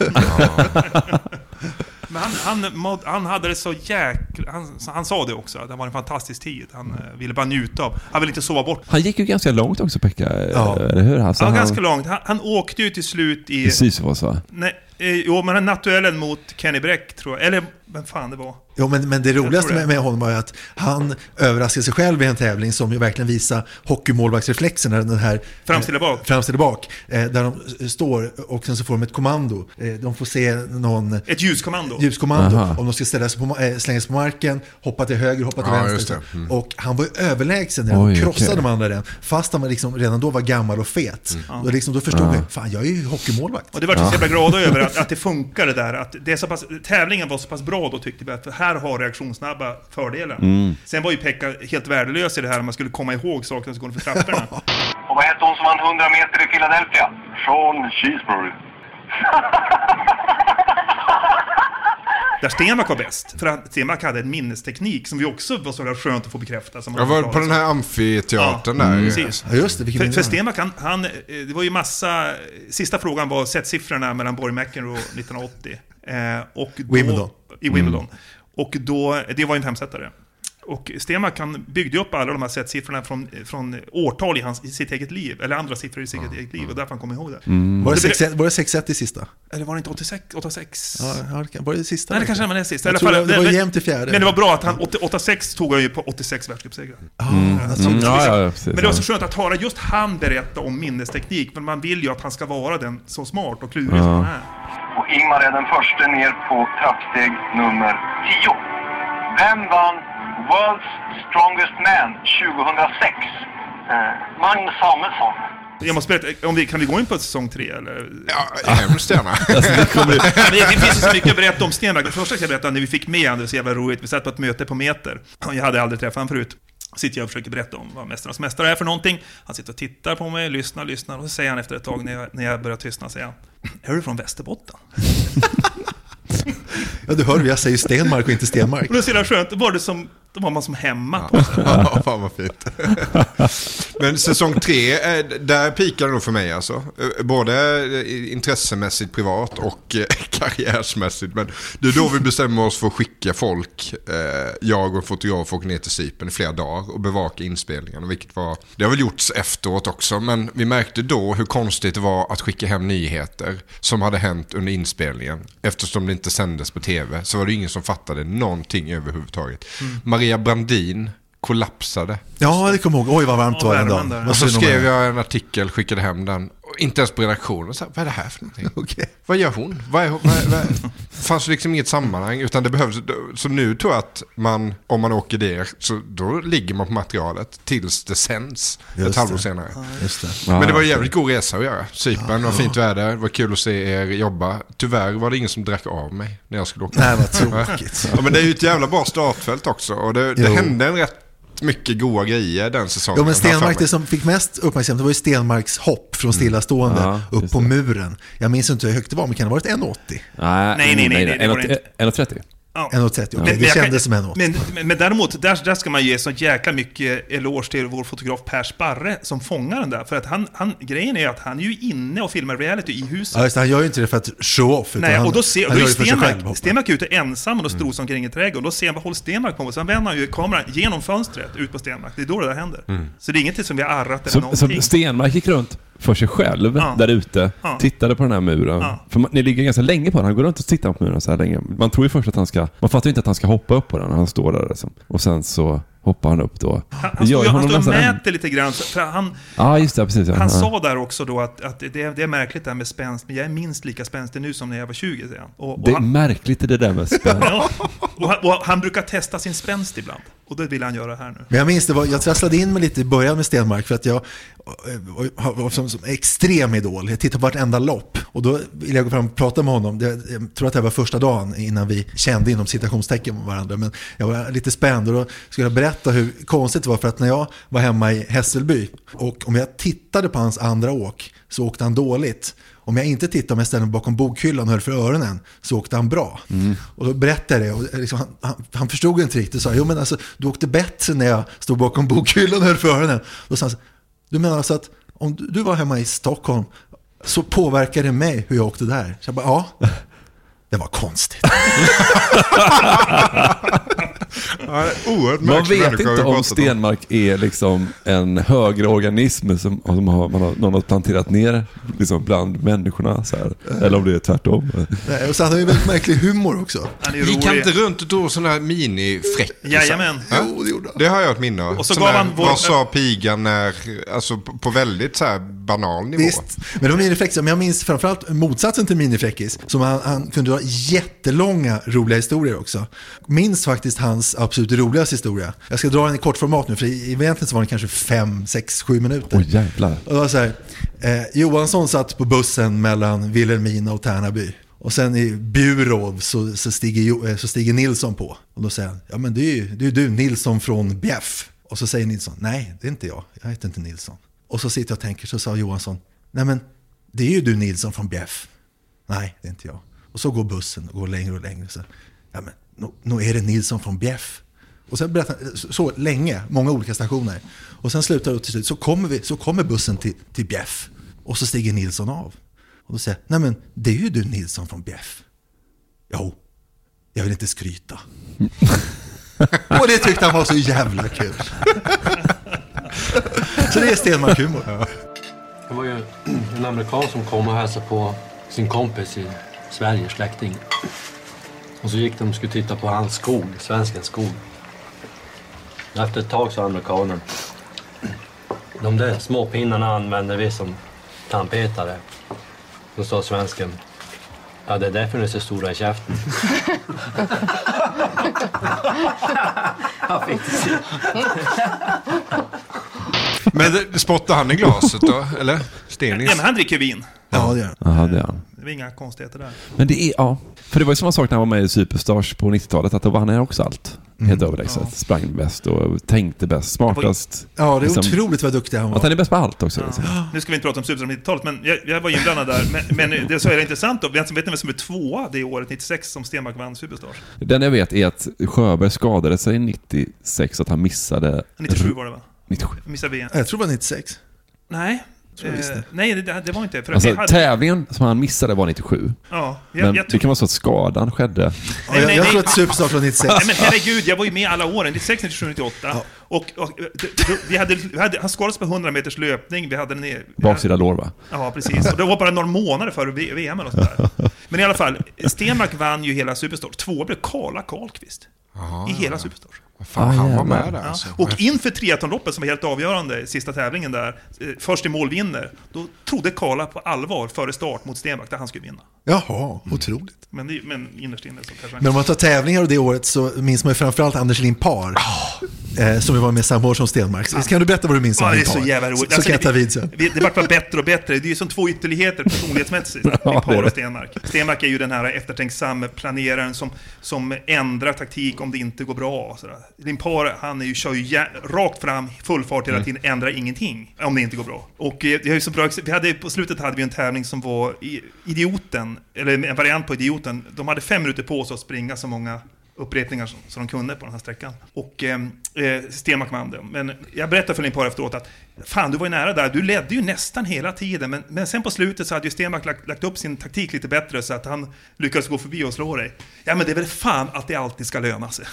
Men han hade det så han sa det också, det var en fantastisk tid. Han ville bara njuta av. Han ville inte sova bort. Han gick ju ganska långt också, Pekka. Eller hur? Alltså, ja, ganska långt. Han åkte ju till slut i... Precis vad så. Nej, jo, men nattduellen mot Kenny Bräck, tror jag. Eller vem fan det var. Jo, men det roligaste med honom var att han överraskade sig själv i en tävling som ju verkligen visar hockeymålvaktsreflexen, den här framställer bak där de står och sen så får de ett kommando. De får se ett ljuskommando. Om de ska slänga sig på marken, hoppa till höger, hoppa till vänster. Och han var ju överlägsen när han krossade de andra den, fast han liksom redan då var gammal och fet. Och liksom, då förstod jag, fan, jag är ju hockeymålvakt. Och det var så jävla glada över att det funkade där, att det är så pass, tävlingen var så pass bra då, tyckte vi, att här har reaktionssnabba fördelen. Sen var ju Pekka helt värdelös i det här, man skulle komma ihåg saker som går för trapporna. Och vad hette hon som vann 100 meter i Philadelphia? Sean Cheesebury. Där Stenmark var bäst. För att Stenmark hade en minnesteknik som vi också var så skönt att få bekräfta. Jag var på den här amfiteatern där. Precis. Ja, just det, för Stenmark, han, det var ju massa... Sista frågan var sättsiffrorna mellan Borg McEnroe 1980. Och då, Wimbledon. I Wimbledon. Och då, det var en femsättare. Och Stenmark, han byggde upp alla de här sättsiffrorna från årtal i sitt eget liv. Eller andra siffror i sitt eget liv. Och därför han kom ihåg det. Var det 6-1 i sista? Eller var det inte 86? Ja, var det sista? Nej, det kanske var det sista. Det var jämnt i fjärde. Men det var bra att han 86 tog han ju på 86 världscupsegrar. Men det var så skönt att höra just han berätta om minnesteknik. Men man vill ju att han ska vara den så smart och klurig som han är. Och Ingmar är den första ner på trappsteg nummer 10. Vem vann World's Strongest Man 2006? Magnus Samuelsson. Jag måste berätta, kan vi gå in på säsong 3 eller? Ja, hemskt gärna. Det finns ju så mycket att berätta om Stenmark. Det första jag berättade när vi fick med Anders, jävla roligt. Vi satt på ett möte på Meter. Jag hade aldrig träffat honom förut. Sitter jag och försöker berätta om vad Mästarnas mästare är för någonting. Han sitter och tittar på mig, lyssnar. Och så säger han efter ett tag när jag börjar tystna, säger han: är du från Västerbotten? Ja, du hör, jag säger Stenmark och inte Stenmark. Och det är så jävla skönt, då var man som hemma. Ja, fan vad fint. Men säsong 3, där pikar det nog för mig alltså. Både intressemässigt privat och karriärsmässigt. Men det är då vi bestämmer oss för att skicka folk, jag och fotograf, och ner till Cypern i flera dagar och bevaka inspelningen. Vilket det har väl gjorts efteråt också, men vi märkte då hur konstigt det var att skicka hem nyheter som hade hänt under inspelningen. Eftersom det inte sändes på tv så var det ingen som fattade någonting överhuvudtaget. Maria Brandin kollapsade. Ja, det kommer ihåg. Oj, vad varmt var den dagen. Och så skrev jag en artikel, skickade hem den. Inte ens på redaktionen. Så, vad är det här för någonting? Okay. Vad gör hon? Fanns liksom inget sammanhang. Utan det behövs. Så nu tror jag att om man åker där, så då ligger man på materialet tills det sänds ett halvår senare. Just det. Men det var en jävligt god resa att göra. Cypern var fint väder. Det var kul att se er jobba. Tyvärr var det ingen som drack av mig när jag skulle åka. Nej, vad tråkigt. Ja, men det är ju ett jävla bra startfält också. Och det hände en rätt mycket goda grejer den säsongen. Ja, men Stenmark, det som fick mest uppmärksamhet, det var ju Stenmarks hopp från stillastående upp på muren. Jag minns inte hur högt det var, men kan det ha varit 1,80? Nej, det var inte. 1,30. 1,30, okej. Det kändes som 1,80. Men däremot, där ska man ge så jäkla mycket eloge till vår fotograf Per Sparre som fångar den där. För att grejen är att han är ju inne och filmar reality i huset. Ja, just det, han gör ju inte det för att show off. Nej, och då är Stenmark ute ensam och då strosar omkring i trädgården. Då ser han vad håller Stenmark på. Sen vänder han ju kameran genom fönstret ut på Stenmark. Det är då det där händer. Så det är inget som vi har arrat eller någonting. Så Stenmark gick runt för sig själv där ute, tittade på den här muren. För ni ligger ganska länge på den. Han går runt och tittar på muren så här länge. Man tror ju först att man fattar ju inte att han ska hoppa upp på den när han står där liksom. Och sen så hoppar han upp då. Han står och mäter lite grann. För just det, precis. Han sa där också då att det är märkligt det här med spänst. Men jag är minst lika spänstig nu som när jag var 20. Det är märkligt det där med spänst. och han brukar testa sin spänst ibland. Och det vill han göra här nu. Men jag minns jag trasslade in mig lite i början med Stenmark för att jag var som extrem idol. Jag tittade på vartenda lopp och då ville jag gå fram och prata med honom. Jag tror att det var första dagen innan vi kände inom citationstecken med varandra, men jag var lite spänd och då skulle jag berätta hur konstigt det var, för att när jag var hemma i Hässelby och om jag tittade på hans andra åk så åkte han dåligt. Om jag inte tittade, om jag ställde mig bakom bokhyllan och höll för öronen, så åkte han bra. Och då berättade jag det och liksom, han förstod inte riktigt. Så, men alltså, du åkte bättre när jag stod bakom bokhyllan och höll för öronen. Då sa han, du menar alltså att om du var hemma i Stockholm så påverkade det mig hur jag åkte där? Så jag bara, ja, det var konstigt. Man vet inte om Stenmark är liksom en högre organism som någon har planterat ner liksom bland människorna så här. Eller om det är tvärtom. Nej, och så hade han ju väldigt märklig humor också. Gick han inte runt och tog sådana här mini-fräck? Jajamän. Ja, det har jag ett minne. Och så gav han vad sa pigan när, alltså på väldigt så här banal nivå. Visst, men de minifräckis, men jag minns framförallt motsatsen till minifräckis, som han kunde ha jättelånga roliga historier också. Minns faktiskt hans absolut roligaste historia. Jag ska dra den i kort format nu, för egentligen så var det kanske 5, 6, 7 minuter. Jävlar. Och det var så här, Johansson satt på bussen mellan Vilhelmina och Tärnaby. Och sen i Bjuråv så stiger Nilsson på. Och då säger han, ja men det är du Nilsson från Bjeff. Och så säger Nilsson, nej det är inte jag heter inte Nilsson. Och så sitter jag och tänker, så sa Johansson, nej men det är ju du Nilsson från Bjeff. Nej, det är inte jag. Och så går bussen och går längre och längre. Så, ja men, nu är det Nilsson från Bjeff. Och sen berättar så länge, många olika stationer. Och sen slutar det till slut, så kommer bussen till Bjeff. Och så stiger Nilsson av. Och då säger jag, nej men det är ju du Nilsson från Bjeff. Jo, jag vill inte skryta. Och det tyckte han var så jävla kul. Så det är Stenmark-humor. Det var ju en amerikan som kom och hälsade på sin kompis i Sverige, släkting. Och så gick de och skulle titta på hans skog, svenskens skog. Efter ett tag sa amerikanen, de där små pinnarna använder vi som tandpetare. Då sa svensken, ja det är därför ni är så stora i käften. Jag fick det se. Men spottar han i glaset då, eller? Stenis? Ja, men han dricker vin. Ja, det gör han. Det är inga konstigheter där. Men det är, för det var ju samma sak när han var med i Superstars på 90-talet, att då var han också allt. helt överlägset. Sprang bäst och tänkte bäst, smartast. Ja, det är otroligt vad duktig han var. Att han är bäst på allt också. Nu ska vi inte prata om Superstar 90-talet, men jag var inblandad där. Men det så är det intressant då. Vet ni vem som är tvåa det året 96 som Stenmark vann Superstars? Den jag vet är att Sjöberg skadade sig 96, att han missade... 97 var det, va? 97. Missade VM. Jag tror det var 96. Nej. Nej, det var inte. För alltså, tävlingen som han missade var 97. Ja, men det kan vara så att skadan skedde. Jag tror att Superstars var 96. Nej, men herregud, jag var ju med alla åren. 96, 97, 98. Ja. Och han skadades på 100 meters löpning. Vi hade baksida lår, va? Ja, precis. Och det var bara några månader före VM eller sådär. Men i alla fall, Stenmark vann ju hela Superstars. 2 blev Karla Karlqvist. I hela Superstars. Fan, han var med där alltså. Och inför triathlonloppet som var helt avgörande, sista tävlingen där, först i mål vinner, då trodde Karla på allvar före start mot Stenmark där han skulle vinna. Jaha, otroligt. Men innerst inne så kanske. Men om man tar tävlingar och det året så minns man ju framförallt Anders Limpar som var med samma år som Stenmark. Kan du berätta vad du minns om Limpar? Det är så jävla roligt. Så kan jag ta vid sen. Det var bara bättre och bättre. Det är ju som två ytterligheter personlighetsmässigt. Limpar och Stenmark. Stenmark är ju den här eftertänksamma planeraren som ändrar taktik om det inte går bra. Limpar, han kör ju rakt fram, full fart hela tiden, ändrar ingenting om det inte går bra. Och det är ju så bra. På slutet hade vi en tävling som var Idioten, eller en variant på Idioten. De hade 5 minuter på sig att springa så många upprepningar som de kunde på den här sträckan. Och Stenmark vann det. Men jag berättade för Limpar efteråt att fan, du var ju nära där. Du ledde ju nästan hela tiden. Men sen på slutet så hade ju Stenmark lagt upp sin taktik lite bättre så att han lyckades gå förbi och slå dig. Ja, men det är väl fan att det alltid ska löna sig.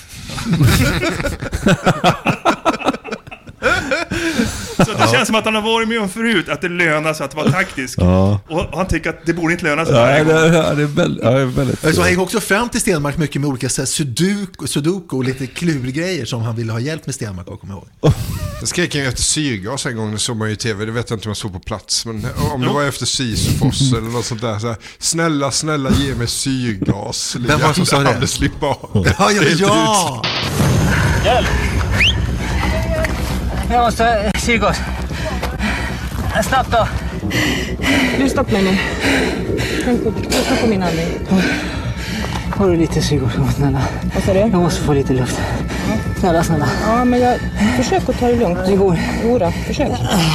Så det känns som att han har varit med om förut att det lönar sig att vara taktisk. Och han tycker att det borde inte löna sig. Det är väldigt. Så han gick också fram till Stenmark mycket med olika sudoku och lite klurgrejer som han ville ha hjälp med Stenmark att komma ihåg. Jag skrek efter syrgas en gång, det såg man ju i tv, det vet jag inte om jag såg på plats, men om det var efter Sisyfos eller något sånt där, så här, snälla ge mig syrgas. Vem var det som sa det? Hade slippa av. Ja. Hjälp! Jag måste syrgas. Snabbt då. Lyssna på mig nu. Lyssna på min andning. Har du lite syrgas, snälla? Vad sa du? Jag måste få lite luft. Snälla. Ja, men jag försöker ta det lugnt. Det går. Jodå, försök.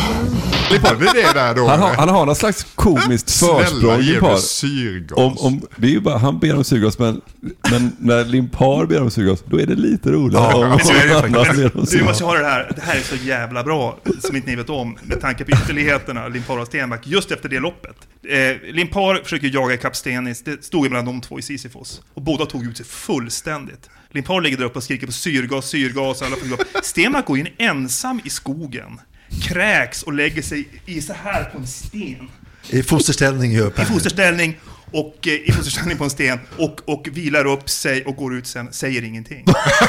Han har någon slags komiskt försprång. Det är ju bara, han ber om syrgas, men när Limpar ber om syrgas, då är det lite roligare. Du måste ha det här är så jävla bra, som inte ni vet om, med tanke på ytterligheterna, Limpar och Stenmark, just efter det loppet. Limpar försöker jaga ikapp Stenis, det stod ju mellan de två i Sisyfos, och båda tog ut sig fullständigt. Limpar ligger där uppe och skriker på syrgas, alla får gå. Stenmark går in ensam i skogen, kräks och lägger sig i så här på en sten. I fosterställning på en sten och vilar upp sig och går ut sen, säger ingenting.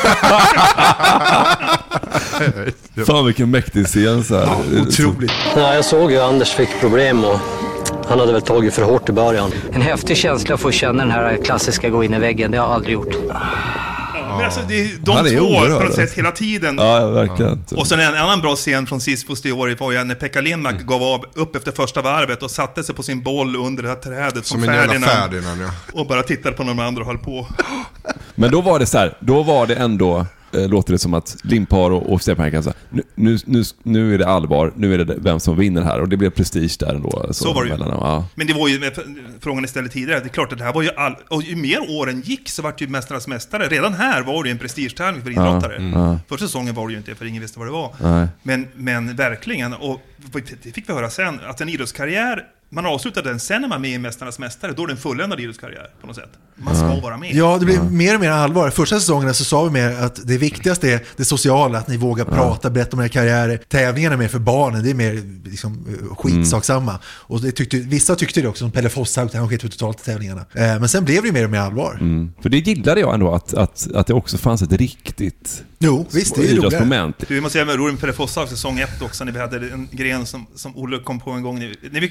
Fan vilken mäktig scen så här. Otroligt. Ja, jag såg ju Anders fick problem och han hade väl tagit för hårt i början. En häftig känsla för att känna den här klassiska gå in i väggen, det har jag aldrig gjort. Men alltså, det är de två på något sätt hela tiden. Ja, verkligen. Och sen en annan bra scen från Sisyfos det året var ju när Pekka Lindmark gav av upp efter första varvet och satte sig på sin boll under det här trädet som Ferdinand, och bara tittade på de andra och höll på. Men då var det så här, då var det ändå låter det som att Limpar och Stenmark kan säga nu är det allvar, nu är det vem som vinner här, och det blev prestige där ändå. Så var det ju. Men det var ju frågan istället tidigare, det är klart att det här var ju och ju mer åren gick så var det ju Mästarnas mästare. Redan här var det ju en prestigetävling för idrottare. Första säsongen var det ju inte, för ingen visste vad det var. Men verkligen, och det fick vi höra sen, att en idrottskarriär, man avslutade den sen när man är med i Mästarnas mästare, då är det en fulländad idrottskarriär på något sätt. Man ska vara med. Ja, det blir mer och mer allvar. Första säsongen så sa vi mer att det viktigaste är det sociala, att ni vågar prata, berätta om era karriärer. Tävlingarna är mer för barnen, det är mer liksom, skitsaksamma. Och vissa tyckte det också, som Pelle Fosshaug, han skit ut totalt i tävlingarna. Men sen blev det mer och mer allvar. För det gillade jag ändå, att det också fanns ett riktigt idrottsmoment. Vi måste säga med roligt med Pelle Fosshaug säsong 1 också, när vi hade en gren som Olle kom på en gång, när vi skulle komma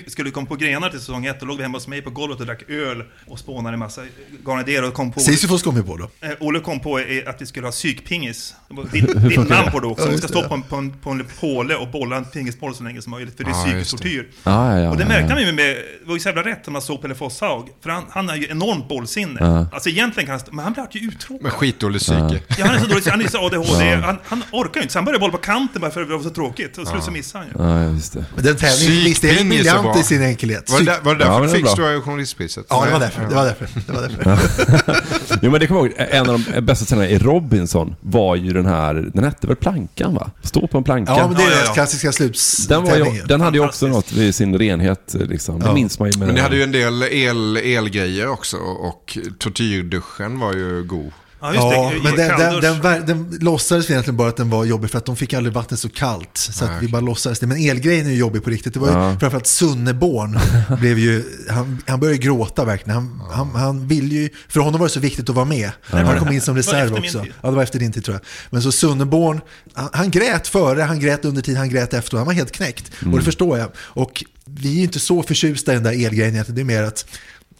på grenar till säsong 1 och låg vi hemma hos mig på golvet och drack öl och spånade en massa galna idéer och kom på... Sisyfos kom vi på då? Olle kom på att vi skulle ha psykpingis. Ditt namn på det också. Vi ska stå på en påle och bolla en pingisboll så länge som möjligt, för det är psykisk tortyr. Och det märkte man ju med, det var ju så jävla rätt när man såg Pelle Fosshaug, för han har ju enormt bollsinne. Alltså egentligen kan han, men han blir ju uttråkad. Men skitdålig psyke. Ja, han är så dålig, han är så ADHD. Han orkar ju inte, så han börjar bolla på kanten bara för att det var så tråkigt. Och slut så missar han ju. Ja, just det. Men den tävlingen visst är briljant i sin enkelhet. Var det därför fick du journalistpriset? Ja, det var därför. Jo, men det kommer ihåg, en av de bästa scenerna i Robinson var ju den hette väl plankan, va? Stå på en planka. Ja, men det är klassiska slutstävningen. Den hade ju också något vid sin renhet liksom. Det minns man ju med. Men det hade ju en del elgrejer också, och tortyrduschen var ju god. Ja, men den låtsades egentligen bara att den var jobbig för att de fick aldrig vattnet så kallt, så att vi bara låtsades det. Men elgrejen är ju jobbig på riktigt. Det var ju framförallt Sunneborn blev ju, han började gråta verkligen. Han ville ju, för honom var det så viktigt att vara med. Han kom in som reserv också. Ja, det var efter din tid tror jag. Men så Sunneborn, han grät före, han grät under tid, han grät efter. Han var helt knäckt. Och det förstår jag. Och vi är ju inte så förtjusta i den där elgrejen egentligen. Det är mer att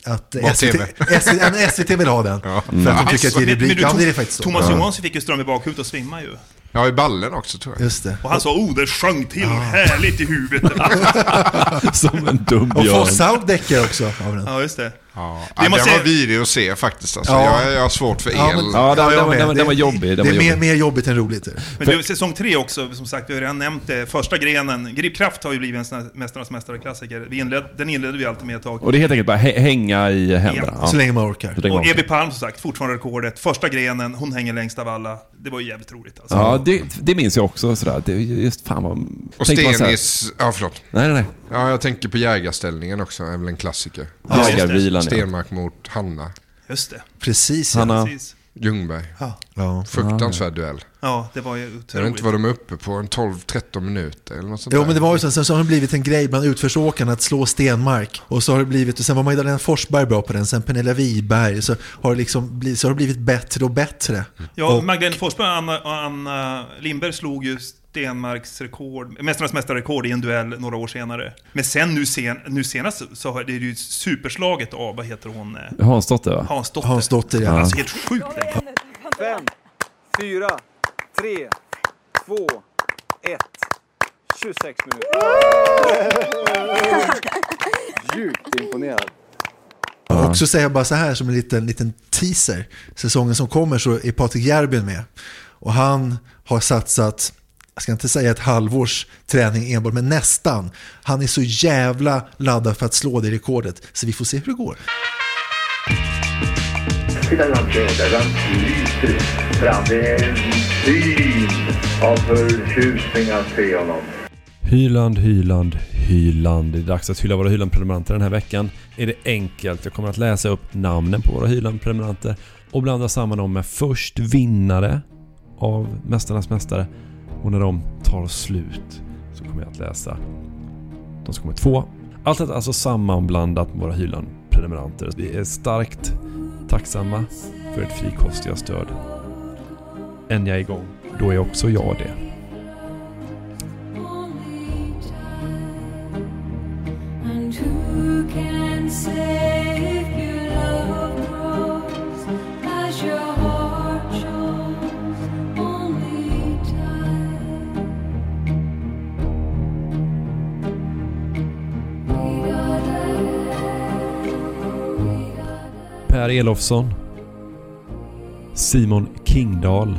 SVT vill ha den. För att de tycker att det är rubrik. Ja, det är faktiskt så. Thomas Johansson fick ju ström i bakhuvudet och svimma ju. Ja, i ballen också tror jag. Just det. Och han sa, det sjöng till härligt i huvudet. Som en dum björn. Och Fosshaug däckar också. Ja, just det. Ja, den var vidrig att se faktiskt. Alltså. Jag har svårt för el. Den var jobbig. Det är mer jobbigt än roligt. Men det är säsong 3 också, som sagt, vi har redan nämnt det. Första grenen, Gripkraft har ju blivit en sån här Mästarnas mästare-klassiker. Den inledde vi alltid med ett tag. Och det är helt enkelt bara hänga i händerna. Ja. Så länge man orkar. Och Ebi Palm, som sagt, fortfarande rekordet. Första grenen, hon hänger längst av alla. Det var ju jävligt roligt. Alltså. Ja, det minns jag också. Sådär. Det är just fan vad... Och Stenis... Ja, förlåt. Nej. Ja, jag tänker på jägarställningen också. Det är väl en klassiker. Jägarvilan, Stenmark mot Hanna. Just det. Precis. Hanna Ljungberg. Ja. Fruktansvärd duell. Ja, det var ju otroligt. Jag vet inte vad de är uppe på, en 12-13 minuter eller något sånt. Jo, men det var ju sen så har det blivit en grej bland utförsåkarna att slå Stenmark. Och så har det blivit, och sen var Magdalena Forsberg bra på den, sen Pernilla Wiberg, så har det liksom så har det blivit bättre och bättre. Ja, och Magdalena Forsberg och Anna Lindberg slog ju Stenmarks rekord, Mästarnas mästarrekord i en duell några år senare. Men sen nu senast så har det ju superslaget av, vad heter hon? Hansdotter, va? Hansdotter, ja. Alltså helt sjukt länge. 5, 4, 3, 2, 1, 26 minuter. Djupt imponerad. Och så säger jag bara så här som en liten teaser. Säsongen som kommer så är Patrik Järbyn med. Och han har satsat, jag ska inte säga ett halvårs träning enbart, men nästan. Han är så jävla laddad för att slå det rekordet. Så vi får se hur det går. Lyser fram. Det är en syn av förtjusning att se honom. Hyland. Det är dags att hylla våra Hyland-prenumeranter den här veckan. Är det enkelt? Jag kommer att läsa upp namnen på våra Hyland-prenumeranter och blanda samman dem med först vinnare av Mästarnas mästare. Och när de tar slut så kommer jag att läsa de som kommer 2. Allt är alltså sammanblandat med våra Hyland-prenumeranter. Vi är starkt tacksamma för ett frikostiga stöd. Än jag är igång, då är också jag det. Per Elofsson, Simon Kingdahl,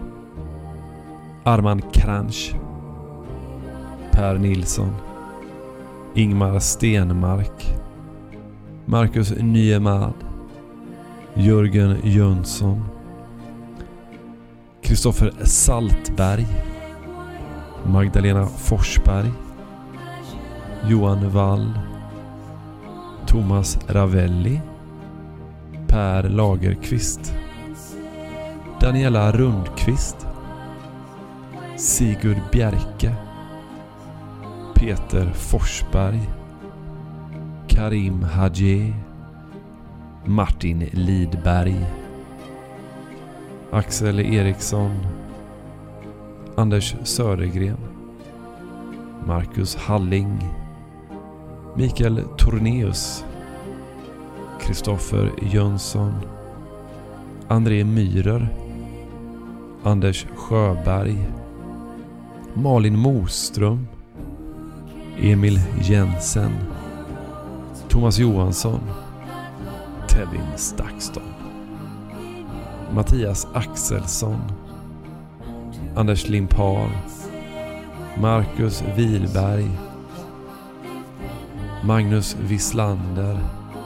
Arman Kranch, Per Nilsson, Ingmar Stenmark, Marcus Nyemad, Jörgen Jönsson, Kristoffer Saltberg, Magdalena Forsberg, Johan Wall, Thomas Ravelli, Per Lagerqvist, Daniela Rundqvist, Sigurd Bjerke, Peter Forsberg, Karim Hadje, Martin Lidberg, Axel Eriksson, Anders Södergren, Marcus Halling, Mikael Tornéus, Kristoffer Jönsson, André Myhrer, Anders Sjöberg, Malin Moström, Emil Jensen, Thomas Johansson, Tevin Stakston, Mattias Axelsson, Anders Limpar, Marcus Wilberg, Magnus Wislander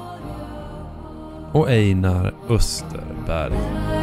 och Einar Österberg.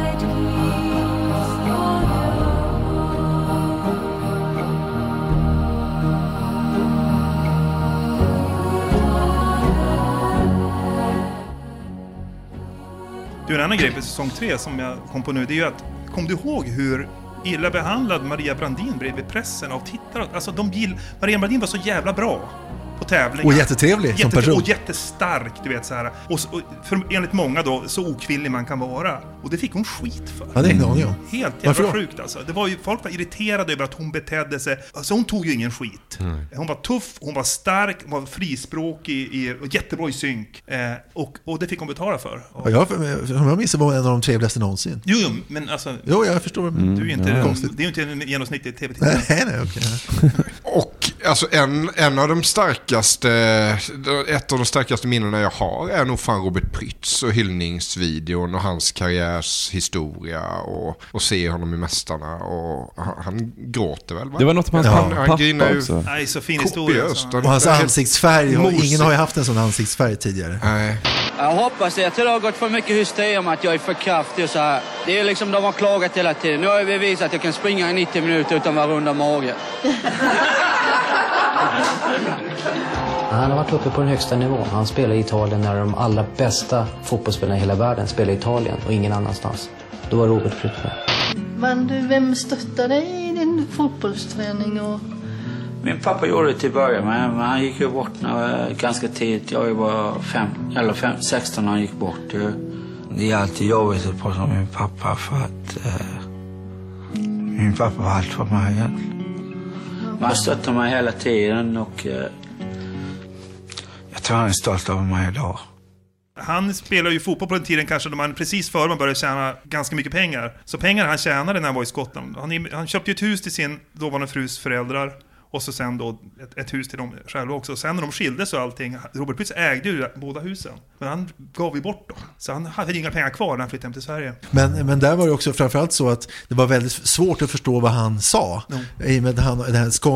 Du, en annan grej på säsong 3 som jag kom på nu, det är ju att, kom du ihåg hur illa behandlad Maria Brandin blev vid pressen av tittare? Alltså Maria Brandin var så jävla bra på tävlingar. Och jättetrevlig som person. Och jättestark, du vet så här. Och för, enligt många då, så okvinnlig man kan vara. Och det fick hon skit för. Ja, det är ingen aning om. Helt jävla sjukt alltså. Det var ju, folk var irriterade över att hon betedde sig. Alltså hon tog ju ingen skit. Hon var tuff, hon var stark, hon var frispråkig och jättebra i synk. Och det fick hon betala för. Och... Ja, om jag minns var en av de trevligaste någonsin. Jo, men alltså... Jo, jag förstår. Du är ju inte, det är ju inte en genomsnittlig tv-tittare. Nej, okej. Och alltså en av de starkaste, ett av de starkaste minnena jag har är nog fan Robert Prytz och hyllningsvideon och hans karriärshistoria och se honom i Mästarna, och han gråter väl, va? Det var något med hans pappa grinar ju. Nej, så fin historia alltså. Och hans ansiktsfärg, ingen har ju haft en sån ansiktsfärg tidigare. Nej. Jag hoppas det. Jag tror det har gått för mycket hysteri om att jag är för kraftig och så här. Det är liksom, de har klagat hela tiden. Nu har jag bevisat att jag kan springa i 90 minuter utan att vara runda mage. Han har varit uppe på den högsta nivån. Han spelar i Italien när de allra bästa fotbollsspelarna i hela världen spelar i Italien och ingen annanstans. Då var Robert Prytz med. Men du, vem stöttar dig i din fotbollsträning? Och... Min pappa gjorde det till början, men han gick ju bort ganska tidigt. Jag var 16 när han gick bort. Det är alltid jobbigt att prata om min pappa för att min pappa var allt för mig. Man stöttar mig hela tiden och jag tror han är stolt över mig idag. Han spelar ju fotboll på den tiden kanske då man precis före man började tjäna ganska mycket pengar. Så pengar han tjänade när han var i Skottland. Han köpte ju ett hus till sin dåvarande frus föräldrar. Och så sen då ett hus till dem själva också. Sen när de skildes och allting, Robert Prytz ägde ju båda husen. Men han gav ju bort dem. Så han hade inga pengar kvar när han flyttade hem till Sverige. Men där var det också framförallt så att det var väldigt svårt att förstå vad han sa. I med den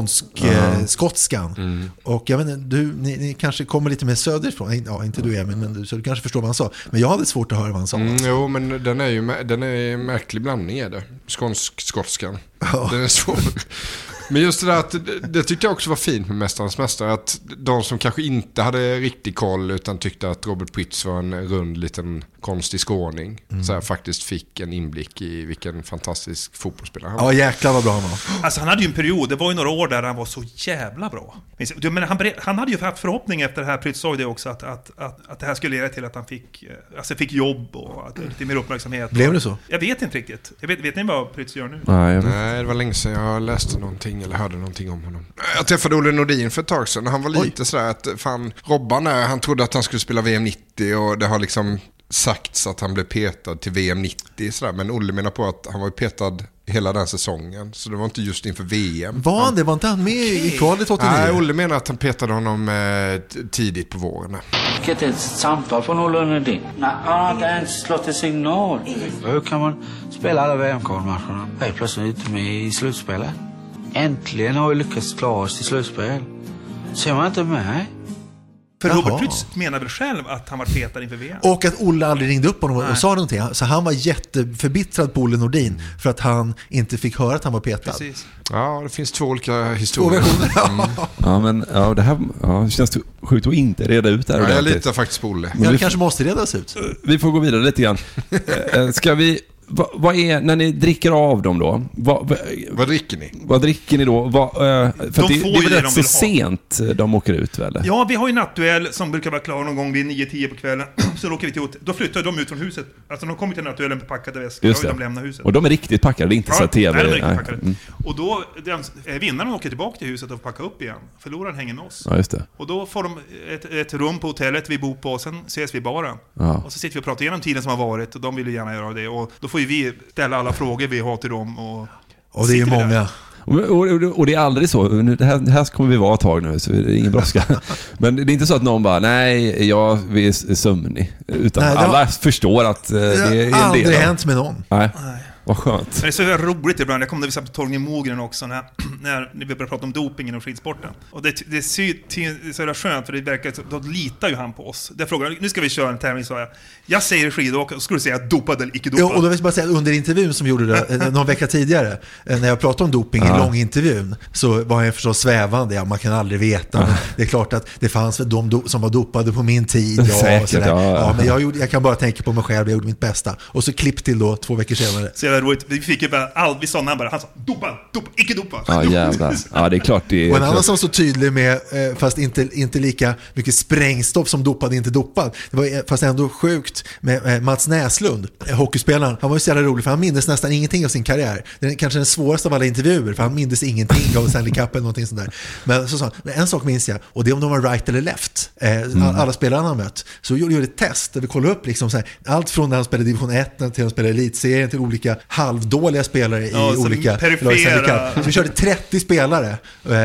här skotskan. Och jag vet inte, ni kanske kommer lite mer söderifrån. Ja, inte du Emil, men så du kanske förstår vad han sa. Men jag hade svårt att höra vad han sa. Jo, men den är en märklig blandning är det. Skotskan. Ja. Den är svår. Men just det där att det tyckte jag också var fint med Mästarnas mästare, att de som kanske inte hade riktig koll utan tyckte att Robert Prytz var en rund liten konstig skåning så här, faktiskt fick en inblick i vilken fantastisk fotbollsspelare han var. Ja, jäklar vad bra han var. Alltså han hade ju en period, det var ju några år där han var så jävla bra. Men han hade ju haft förhoppning efter det här, Prytz sa det också, att det här skulle leda till att han fick jobb och att lite mer uppmärksamhet. Blev det så? Jag vet inte riktigt. Vet ni vad Prytz gör nu? Nej, det var länge sedan jag läste någonting eller hörde någonting om honom. Jag träffade Olle Nordin för ett tag sedan. Han var lite sådär att fan, Robban han trodde att han skulle spela VM 90 och det har liksom sagts att han blev petad till VM 90 sådär. Men Olle menar på att han var petad hela den säsongen, så det var inte just inför VM. Var inte han med i kvalet 89? Nej, Olle menar att han petade honom tidigt på våren. Vilket är ett samtal från Olle Nordin. Nej, han har inte ens slått en signal. Hur kan man spela alla VM-kvalmatcherna? Jag är plötsligt inte med i slutspelet. Äntligen har vi lyckats klara oss till slutspel. Ser man inte med? För Robert Prytz menar väl själv att han var petad inför VM. Och att Olle aldrig ringde upp honom och sa någonting. Så han var jätteförbittrad på Olle Nordin för att han inte fick höra att han var petad. Precis. Ja, det finns två olika historier. Ja, men det här känns sjukt att inte reda ut det här. Jag litar faktiskt på Olle. Det kanske måste redas ut. Vi får gå vidare lite grann. Ska vi... Vad är, när ni dricker av dem då? Vad dricker ni? Vad dricker ni då? För det är väl rätt så sent de åker ut, väl? Ja, vi har ju en aktuell som brukar vara klar någon gång vid 9-10 på kvällen. Så då åker vi till hotell. Då flyttar de ut från huset. Alltså de kommer till en aktuell med packade väskor och de lämnar huset. Och de är riktigt packade, det är inte så TV. Nej, de är riktigt packade. Och då vinnaren åker tillbaka till huset och packar upp igen. Förloraren hänger med oss. Ja, just det. Och då får de ett rum på hotellet vi bor på, och sen ses vi bara. Ja. Och så sitter vi och pratar igenom tiden som har varit, och de vill ju gärna göra det. Och då får ju vi ställa alla frågor vi har till dem. Och det är ju många. Och det är aldrig så. Det här kommer vi vara ett tag nu, så det är ingen brådska. Men det är inte så att någon bara, nej, jag är sömnig. Utan nej, alla förstår att det är en del. Det har aldrig hänt med någon. Nej. Vad skönt. Men det är så roligt ibland. Jag kom när vi satt på Torgny Mogren också när vi började prata om doping inom skidsporten. Och det är så skönt, för det verkar, då litar ju han på oss. Jag frågar, nu ska vi köra en tävling, så jag säger skidåkare, och skulle säga dopad eller icke dopad. Ja, och då vill jag bara säga, under intervjun som gjorde det någon vecka tidigare, när jag pratade om doping i långintervjun, så var jag förstås svävande. Ja, man kan aldrig veta. Men det är klart att det fanns de som var dopade på min tid. Säkert, men jag kan bara tänka på mig själv, jag gjorde mitt bästa. Och så klipp till då 2 veckor senare. Så vi fick ju bara allt, vi sa namn bara, han sa dopad, icke dopad. Ja, jävlar. Ja, det är klart det är. Och en annan som var så tydlig med, fast inte lika mycket sprängstoff som dopad, inte dopad. Det var fast ändå sjukt med Mats Näslund, hockeyspelaren. Han var ju så jävla rolig, för han mindes nästan ingenting av sin karriär. Det är kanske den svåraste av alla intervjuer, för han mindes ingenting av Stanley Cup eller någonting sånt där. Men så sa han, en sak minns jag, och det är om de var right eller left. Alla spelarna han mött. Så gjorde ett test där vi kollade upp liksom så här, allt från när han spelade division 1 till han spelade elitserien, till olika halvdåliga spelare i olika perifera. Så vi körde 30 spelare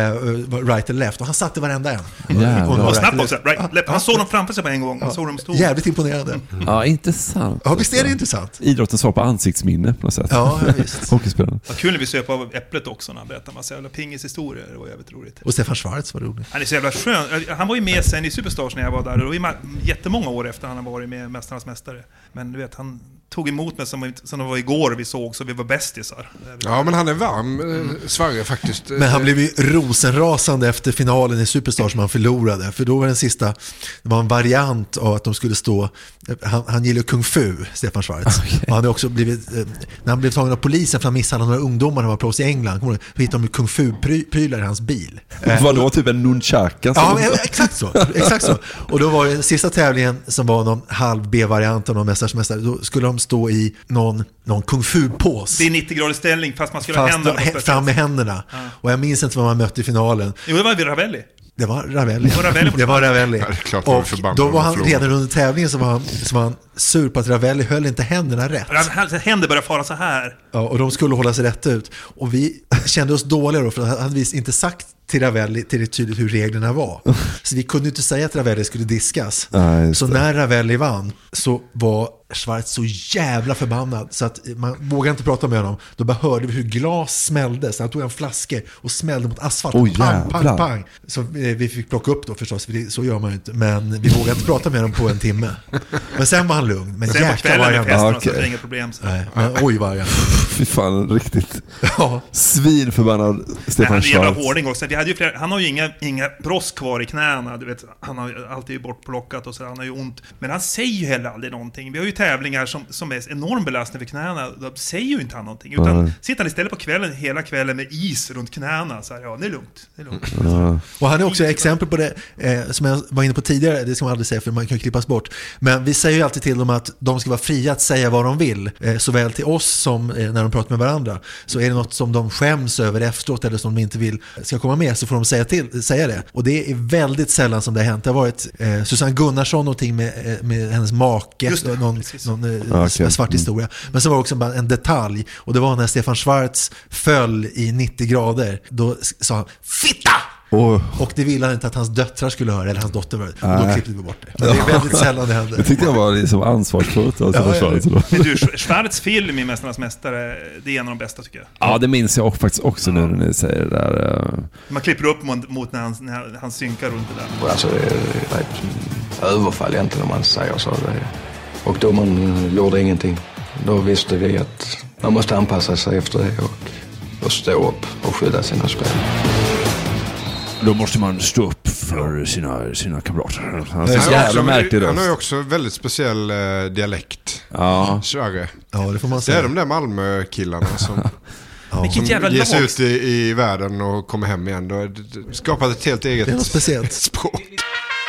right eller left, och han satte varenda en. Och snabbt också, right, left. Han såg dem framför sig på en gång. Han såg dem stå. Jävligt imponerande. Ja, intressant. Ja, visst är det intressant. Idrotten svar på ansiktsminne på något sätt. Ja, visst. Hockeyspelaren. Vad kul när vi söp av Äpplet också när han berättade massa jävla pingishistorier. Det var jävligt roligt. Och Stefan Schwarz var roligt. Han är så jävla skön. Han var ju med sen i Superstars när jag var där. Och det var jättemånga år efter han har varit med Mästarnas mästare. Men du vet, han tog emot mig som det var igår vi såg, så vi var bästisar. Ja, men han är varm, Sverige faktiskt. Men han blev ju rosenrasande efter finalen i Superstars som han förlorade. För då var den sista, det var en variant av att de skulle stå, han gillar kung fu, Stefan Schwarz. Okay. Och han har också blivit, när han blev tagen av polisen för att han misshandlade några ungdomar när han var proffs i England, så hittade de kung fu-prylar i hans bil. Var då typ en nunchaka? Ja, exakt så. Och då var det sista tävlingen som var någon halv B-variant av någon mästare. Då skulle de stå i någon kung fu-pås. Det är 90-gradig ställning fast man skulle ha händerna fram med händerna. Ja. Och jag minns inte vad man mötte i finalen. Jo, det var Ravelli. Det var Ravelli. Ja, det är klart, och då var han redan under tävlingen så var han sur på att Ravelli höll inte händerna rätt. Händer började fara så här. Ja, och de skulle hålla sig rätt ut. Och vi kände oss dåliga då, för han hade inte sagt till Ravelli tillräckligt tydligt hur reglerna var. Så vi kunde inte säga att Ravelli skulle diskas. Så när Ravelli vann så var Schwarz så jävla förbannad så att man vågade inte prata med honom. Då bara hörde vi hur glas smällde. Så han tog en flaska och smällde mot asfalt. Pang. Så vi fick plocka upp då förstås, för så gör man ju inte. Men vi vågade inte prata med honom på en timme. Men sen var han lugn. Men sen på kvällen med festen så det är inga problem. Så. Nej, men oj vad jag. Fy fan, riktigt svinförbannad Stefan Schwarz. Jävla hårding också. Han har ju inga brosk kvar i knäna. Du vet, han har alltid bortplockat och så. Han har ju ont. Men han säger ju heller aldrig någonting. Vi har ju tävlingar som är enorm belastning för knäna. Då säger ju inte han någonting. Utan sitter han istället på kvällen, hela kvällen med is runt knäna. Så här, ja, det är lugnt. Och han är också exempel på det som jag var inne på tidigare. Det ska man aldrig säga för man kan klippas bort. Men vi säger ju alltid till dem att de ska vara fria att säga vad de vill. Såväl till oss som när de pratar med varandra. Så är det något som de skäms över efteråt eller som de inte vill ska komma med, så får de säga det. Och det är väldigt sällan som det har hänt. Det har varit Susanne Gunnarsson någonting med hennes make, någon svart historia. Men så var det också en detalj, och det var när Stefan Schwarz föll i 90 grader. Då sa han fitta! Och det ville han inte att hans döttrar skulle höra, eller hans dotter var det. Och då klippte vi bort det. Men det är väldigt sällan det händer. Det tyckte jag var liksom ansvarsfullt. Men du, Schwarz film i Mästarnas mästare, det är en av de bästa tycker jag. Ja, det minns jag faktiskt också nu när ni säger det där. Man klipper upp mot när han synkar runt det där. Alltså det är ett överfall egentligen om man säger så. Och då man gjorde ingenting. Då visste vi att man måste anpassa sig efter det och stå upp och skydda sina spelare. Då måste man stå upp för sina kamrater. Han har ju också väldigt speciell dialekt. Ja. Sverige. Ja, det får man säga. Det är de där Malmö-killarna som som ger sig ut i världen och kommer hem igen. Då skapat ett helt eget speciellt språk.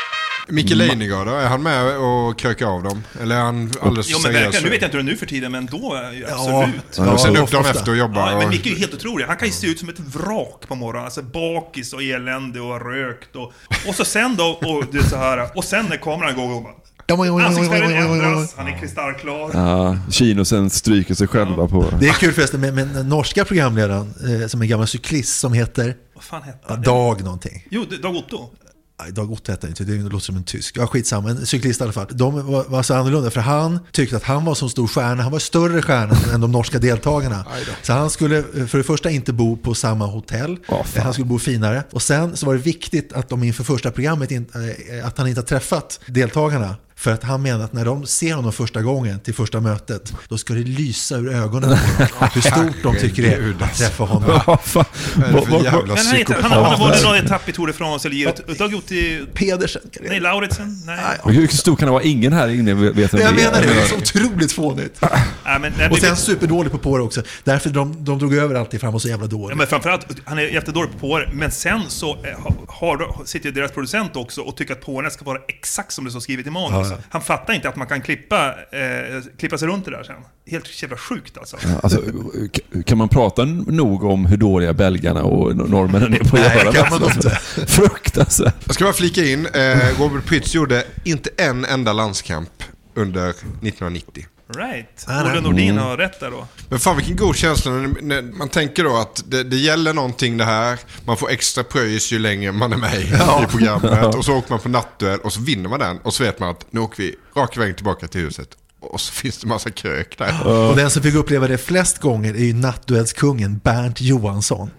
Micke Leijnegård då? Är han med och krökar av dem? Eller är han alldeles seriös? Men verkligen, nu vet jag inte hur det är nu för tiden, men då är ju absolut. Och sen upp dem efter och jobba. Men Micke är ju helt otrolig. Han kan ju se ut som ett vrak på morgonen. Alltså bakis och elände och rökt. Och så sen då, och det är så här. Och sen när kameran går och ansiktsfärgen ändras, han är kristallklar. Ja, kinosen stryker sig själva på. Det är kul förresten med den norska programledaren som är en gammal cyklist som heter... Vad fan heter han? Dag någonting. Jo, Dag Otto. Nej, Dag Otto heter inte, det låter som en tysk. Ja, skitsamma, en cyklist i alla fall. De var så annorlunda, för han tyckte att han var som stor stjärna. Han var större stjärna än de norska deltagarna. Så han skulle för det första inte bo på samma hotell. Han skulle bo finare. Och sen så var det viktigt att de inför första programmet att han inte har träffat deltagarna. För att han menar att när de ser honom första gången till första mötet, då ska det lysa ur ögonen på dem. Hur stort de tycker det är att träffa honom. Men han var det någon etapp i Tour de France eller givet? Dag Otti... Pedersen? Nej, Lauritsen? Nej. Hur stor kan det vara? Ingen här inne vet jag menar det är så otroligt fånigt. Och sen superdålig på det också. Därför de drog över alltid fram och så jävla dålig. Ja, men framförallt, han är jättedålig på det. Men sen så sitter deras producent också och tycker att påarna ska vara exakt som det så skrivit i manus. Han fattar inte att man kan klippa sig runt det där sen. Helt jävla sjukt alltså. Alltså, kan man prata nog om hur dåliga belgarna och norrmännen är på att göra? Kan man inte. Fruktansvärt. Jag ska bara flika in, Robert Prytz gjorde inte en enda landskamp under 1990. Right. Olle Nordin har rätt där då. Men fan vilken god känsla när man tänker då att det gäller någonting det här. Man får extra pröjs ju längre man är med i programmet. Och så åker man på nattduell och så vinner man den. Och så vet man att nu åker vi rakt vägen tillbaka till huset. Och så finns det massa krök där. Och den som fick uppleva det flest gånger är ju nattduellskungen Bernt Johansson.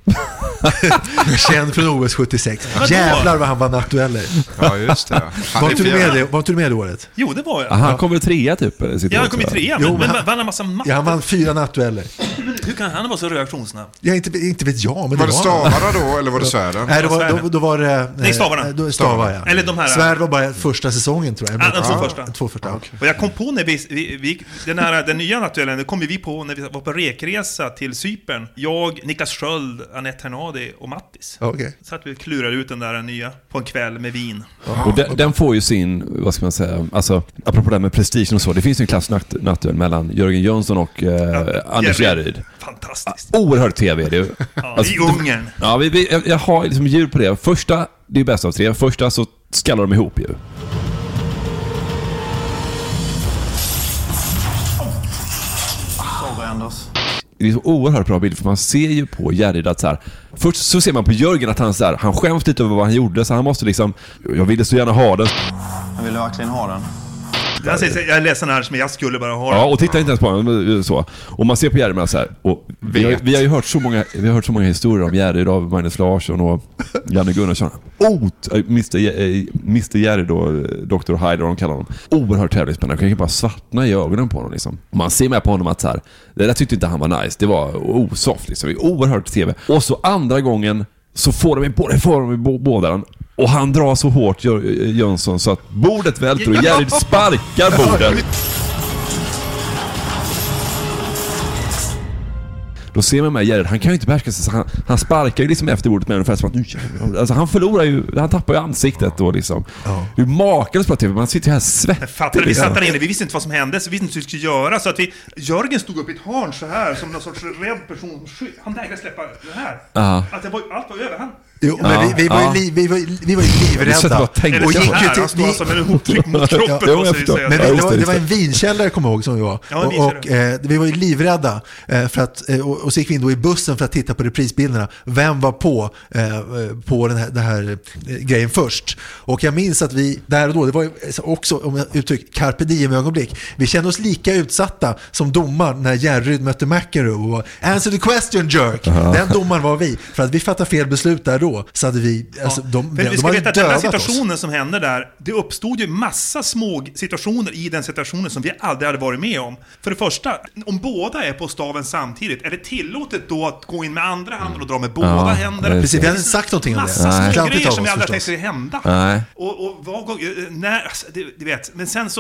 Känd från OS 76. Jävlar vad han var nattdueller. Ja, just det. Var inte du med det året? Jo, det var jag. Han kom väl trea typ? Eller han kom i trea, men vann en massa matcher. Ja, han vann 4 nattdueller. Hur kan han vara så reaktionssnabb? Ja, inte vet jag. Men var det stavarna då, eller var det svärden? Nej, då var det... Nej, stavarna. Stavar, ja. Eller de här... Svärd var bara första säsongen, tror jag. De två första. Okay. Och jag kom på när den nya nattduellen, det kom vi på när vi var på rekresa till Cypern. Jag, Niklas Sköld, Anette Hernadi och Mattis. Okay. Så att vi klurade ut den där nya på en kväll med vin. Och den får ju sin, vad ska man säga, alltså apropå det med prestigen och så, det finns ju en klass nattduell mellan Jörgen Jönsson och Anders Järryd. Fantastiskt. Oerhört tv är det ju. I Ungern. Ja, jag har liksom djur på det. Första, det är bäst av 3. Första så skallar de ihop ju. Det är så oerhört bra bild, för man ser ju på Järryd att så här, först så ser man på Jörgen att han skäms lite över vad han gjorde, så han måste liksom, jag ville så gärna ha den. Jag ville verkligen ha den. Jag är ledsen här, men jag skulle bara ha den. Ja, och titta inte ens på den så. Och man ser på Järryd så här, och vi har ju hört så många historier om Järryd av Magnus Larsson och Janne Gunnarsson. Mr. Järryd då, Dr. Hyde, de kallar honom. Oerhört tävlingsspännande. Jag kan ju bara svartna i ögonen på honom liksom. Man ser med på honom att så här, det där tyckte inte han var nice. Det var osoft liksom. Oerhört tv. Och så andra gången så får de båda. Och han drar så hårt, Jönsson, så att bordet välter och Järryd sparkar bordet. Då ser man med Järryd, han kan ju inte behärska sig, så han sparkar ju liksom efter bordet med ungefär som att alltså han förlorar ju, han tappar ju ansiktet då liksom. Hur makalöst på TV, man sitter här svettig. Vi satt där inne, vi visste inte vad som hände, så vi visste inte vad vi skulle göra, så att Jörgen stod upp i ett hörn så här som någon sorts rädd person. Han vägrade släppa det här. Att allt var över han. Jo, men vi var ju livrädda. Och gick ju till som en hoptryck mot kroppen. Men det var en vinkällare, kommer jag ihåg, som vi var. Och vi var ju livrädda för att, och så gick vi in då i bussen för att titta på reprisbilderna. Vem var på den här grejen först? Och jag minns att vi där och då, det var ju också, om jag uttrycker carpe diem ögonblick, vi kände oss lika utsatta som domar när Järryd mötte McEnroe och answer the question jerk. Den domaren var vi, för att vi fattade fel beslut där då. Så hade vi, alltså, vi ska veta att den här situationen som hände där, det uppstod ju massa små situationer i den situationen som vi aldrig hade varit med om. För det första, om båda är på staven samtidigt, är det tillåtet då att gå in med andra handen och dra med båda händerna? Precis, vi hade inte sagt någonting om det. Massa små grejer som vi aldrig tänkte sig hända. Nej. Och när, alltså, du vet, men sen så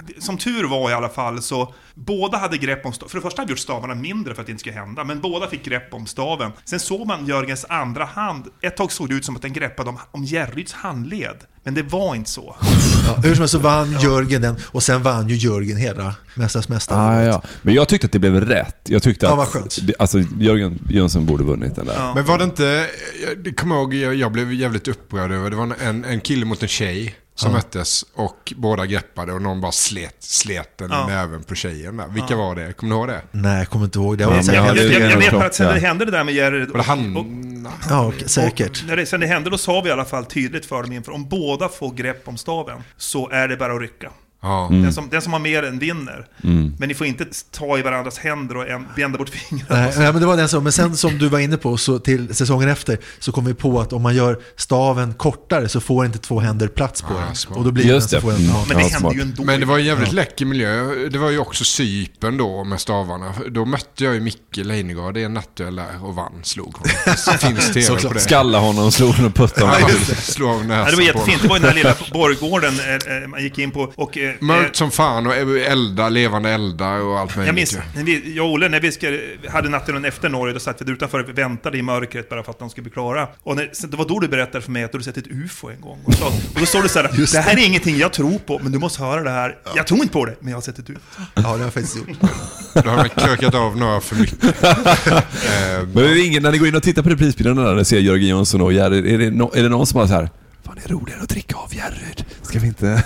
som tur var i alla fall så båda hade grepp om staven. För det första hade gjort stavarna mindre för att det inte skulle hända, men båda fick grepp om staven. Sen såg man Jörgens andra hand. Ett tag såg det ut som att den greppade om Jerryds handled, men det var inte så. Ja, hur som helst så vann Jörgen den, och sen vann ju Jörgen hela mästare. Ja. Men jag tyckte att det blev rätt. Jag tyckte att alltså, Jörgen Jönsson borde vunnit den där. Ja. Men var det inte, jag kommer ihåg, jag blev jävligt upprörd över, det var en kille mot en tjej som möttes och båda greppade och någon bara slet den näven på tjejen där. Vilka var det? Kommer du ihåg det? Nej, jag kommer inte ihåg det. Jag vet att sen det hände det där med Jerry. Ja, säkert. När sen det hände, då sa vi i alla fall tydligt för dem inför, om båda får grepp om staven så är det bara att rycka. Ja. Den som har mer än vinner. Men ni får inte ta i varandras händer och vända bort fingrarna. Nej, men det var den som. Men sen som du var inne på, så till säsongen efter så kom vi på att om man gör staven kortare så får inte 2 händer plats på den. Och då blir just det. Men det hände ju ändå. Men det var en jävligt läcker miljö. Det var ju också Cypern då med stavarna. Då mötte jag ju Micke Leijnegård. Det är en nattduell där och vann, slog honom. Så finns det på det. Skalla honom och slog honom putten. Slå av näsan. Det var jättefint. Det var ju den här lilla borggården man gick in på och mörkt som fan och levande eldar och allt möjligt. Jag och Olle, när vi hade natten efter Norge, då satt vi utanför och väntade i mörkret bara för att de skulle bli klara. Och det var då du berättade för mig att du hade sett ett UFO en gång. Och då sa du så här, det här är ingenting jag tror på, men du måste höra det här. Jag tror inte på det, men jag har sett ett UFO. Ja, det har jag faktiskt gjort. Då har man krökat av några för mycket. Men är det ingen, när ni går in och tittar på reprisbilderna där ni ser Jörgen Jönsson och Jerry, är det någon som bara så här, fan, det är roligare att dricka av Jerryd. Ska vi inte...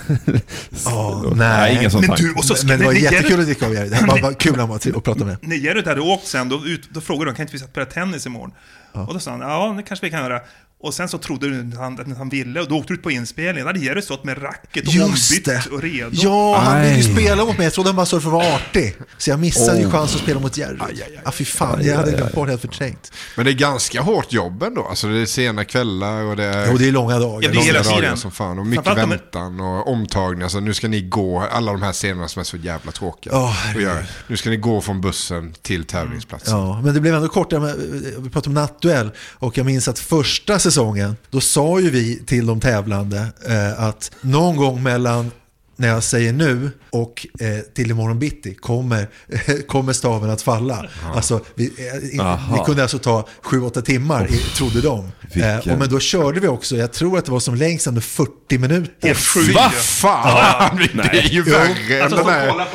nej, ingen sån tanke. Men det var jättekul att dricka av Jerryd. Det var kul att prata med. När Jerryd hade åkt sen, då frågade de, kan inte vi spela tennis imorgon? Och då sa han, ja, det kanske vi kan göra. Och sen så trodde du att han ville, och då åkte ut på inspelningen. Då hade Jerry stått med racket och ombytt och redo. Ja, han ville ju spela mot mig. Jag trodde han bara så för att vara artig. Så jag missade ju chans att spela mot Jerry. Fy fan, jag hade glömt bort helt förträngt. Men det är ganska hårt jobb ändå. Alltså det är sena kvällar och det är... Jo, det är långa dagar. Det är hela tiden. Som fan. Och mycket väntan och omtagning. Alltså nu ska ni gå, alla de här scenerna som är så jävla tråkiga. Nu ska ni gå från bussen till tävlingsplatsen. Ja, men det blev ändå kortare. Vi pratade om nattduell. Och jag minns att första säsongen, då sa ju vi till de tävlande att någon gång mellan när jag säger nu och till imorgon bitti kommer staven att falla. Alltså vi kunde alltså ta 7-8 timmar trodde de. Men då körde vi också, jag tror att det var som längst under 40 minuter. Vad fan? Det är ju värre än den här.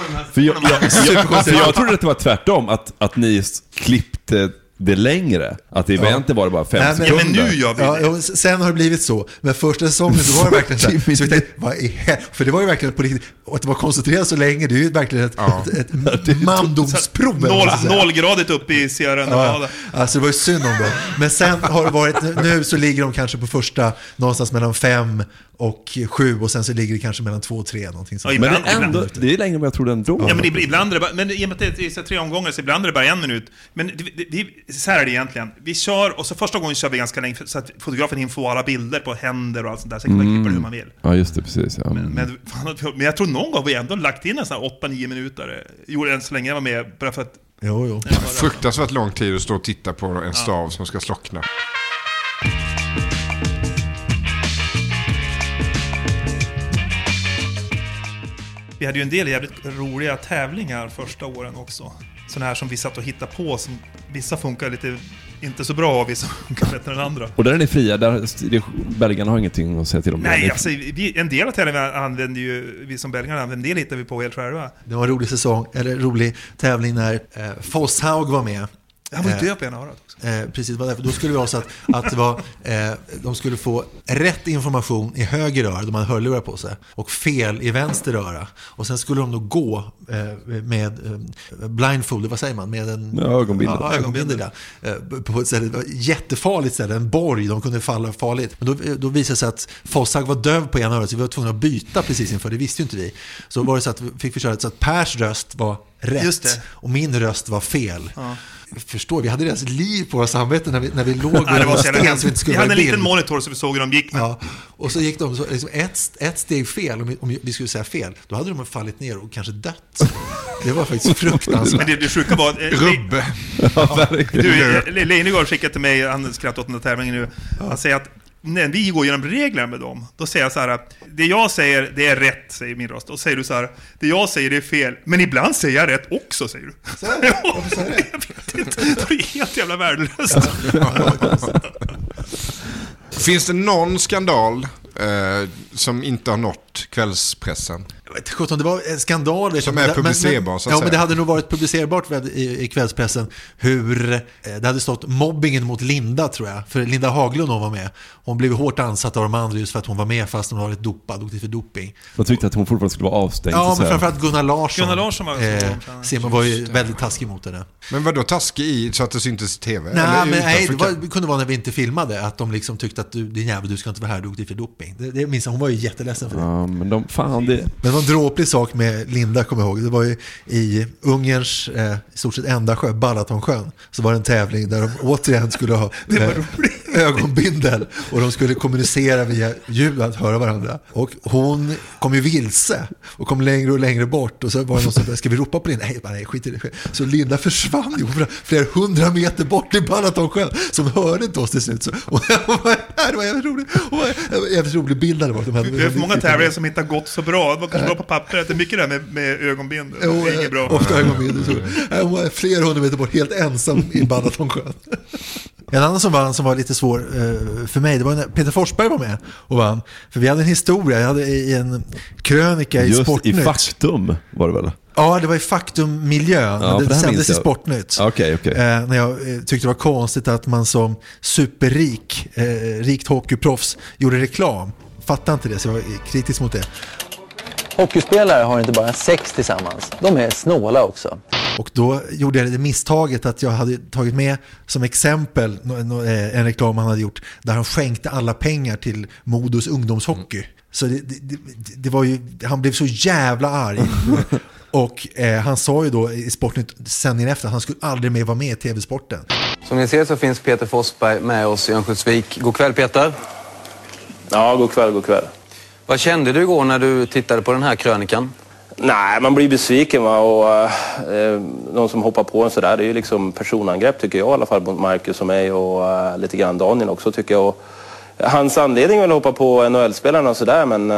För jag trodde att det var tvärtom, att ni klippte det längre. Att det egentligen var det bara 5 sekunder. Men nu gör vi det. Sen har det blivit så. Men första säsongen då var det verkligen så vi tänkte, för det var ju verkligen på riktigt. Och att det var koncentrerat så länge, det är ju verkligen ett mandomsprov. 0-gradigt upp i Sierra Nevada. Alltså det var ju synd om det. Men sen har det varit, nu så ligger de kanske på första någonstans mellan 5 och 7 och sen så ligger det kanske mellan 2 och 3 någonting sånt. Men det är längre än jag trodde ändå. Ja, men ibland är det bara, men i och med att det är 3 omgångar så ibland är det bara 1 minut. Men så här är det egentligen. Vi kör, och så första gången kör vi ganska länge så att fotografen hinner få alla bilder på händer och allt sånt där. Så kan man klippa hur man vill. Ja, just det, precis. Ja. Men jag tror någon gång vi ändå lagt in en sån här 8-9 minuter. Gjorde än så länge jag var med bara för att... Jo. Fruktansvärt lång tid att stå och titta på en stav som ska slockna. Vi hade ju en del jävligt roliga tävlingar första åren också. Sådana här som vi satt och hittade på, som vissa funkar lite inte så bra och vissa funkar bättre än andra. Och där är ni fria, belgarna har ingenting att säga till om. Nej, alltså en del av tävlingarna använder ju vi som belgarna använder, en del hittar vi på helt själva. Det var en rolig säsong, eller rolig tävling när Fosshaug var med. Han var död på ena örat också. Precis, det var därför. Då skulle vi också att det var, de skulle få rätt information i höger öra, de hade hörlurar på sig, och fel i vänster öra. Och sen skulle de då gå med blindfold, vad säger man? Med en ögonbindel. På ett ställe, jättefarligt ställe, en borg, de kunde falla farligt. Men då visade det sig att Fosshaug var döv på ena örat, så vi var tvungna att byta precis inför, det visste ju inte vi. Så var det så att vi fick köra så att Pers röst var rätt och min röst var fel. Ja. Förstår, vi hade deras liv på våra samveten när vi låg det var sten, så vi inte skulle. Vi hade en liten monitor så vi såg hur de gick med. Ja, och så gick de så, liksom ett steg fel, om vi skulle säga fel, då hade de fallit ner och kanske dött. Det var faktiskt fruktansvärt. Men det sjuka var Rubbe. Leijnegård skickade till mig, han skrattade åt den där tävlingen nu. Han säger att när vi går igenom reglerna med dem, då säger jag så här: det jag säger, det är rätt, säger min röst. Och säger du så här: det jag säger, det är fel. Men ibland säger jag rätt också, säger du. Varför säger det? Jag vet inte. Det är helt jävla värdelöst. Finns det någon skandal som inte har nått kvällspressen? Jag vet inte, det var en skandal som är publicerbar, så att ja, säga. Men det hade nog varit publicerbart i kvällspressen hur det hade stått mobbingen mot Linda, tror jag. För Linda Haglund, hon var med. Hon blev hårt ansatt av de andra just för att hon var med fast hon var lite dopad och för doping. Jag tyckte att hon fortfarande skulle vara avstängd. Ja, men framförallt Gunnar Larsson var ju väldigt taskig mot henne. Men vad då taskig i så att det syntes i tv? Det kunde vara när vi inte filmade, att de liksom tyckte att din jävel, du ska inte vara här, du åkte för doping. Det minns jag, hon var ju jätteledsen för det. Ja, men det var en dråplig sak med Linda, kommer jag ihåg. Det var ju i Ungerns i stort sett enda sjö, Balatonsjön, så var det en tävling där de återigen skulle ha ögonbindel och de skulle kommunicera via ljud, att höra varandra. Och hon kom ju vilse och kom längre och längre bort, och så var det någon som sa: ska vi ropa på Linda? Nej, skit i det. Så Linda försvann ju flera 100 meter bort i Balatonsjön, som hörde inte oss till slut. Så, och det var jävligt roligt. Jävligt rolig bild där bort. Det är för många tävlingar som inte har gått så bra. Det var kanske bra på pappret. Det är mycket där med ögonbindel. Det är inget bra. Ofta ögonbindel. Hon var flera 100 meter bort, helt ensam i Balatonsjön. En annan som var lite svår för mig, det var när Peter Forsberg var med och vann. För vi hade en historia, jag hade i en krönika i Sportnytt. Just i Faktum var det väl? Ja, det var i Faktum-miljön. Ja, det sändes i Sportnytt. Okay. När jag tyckte det var konstigt att man som superrik, rikt hockeyproffs gjorde reklam. Fattade inte det, så jag var kritisk mot det. Hockeyspelare har inte bara sex tillsammans, de är snåla också. Och då gjorde jag det misstaget att jag hade tagit med som exempel en reklam han hade gjort där han skänkte alla pengar till Modos ungdomshockey. Så det var ju, han blev så jävla arg. Och han sa ju då i Sportnytt sändningen efter att han skulle aldrig mer vara med i tv-sporten. Som ni ser så finns Peter Forsberg med oss i Örnsköldsvik. God kväll, Peter. Ja, god kväll. Vad kände du igår när du tittade på den här krönikan? Nej, man blir besviken, va? Och någon som hoppar på en sådär, det är ju liksom personangrepp, tycker jag i alla fall, mot Marcus och mig och lite grann Daniel också, tycker jag. Och hans anledning att hoppa på NHL-spelarna och sådär, men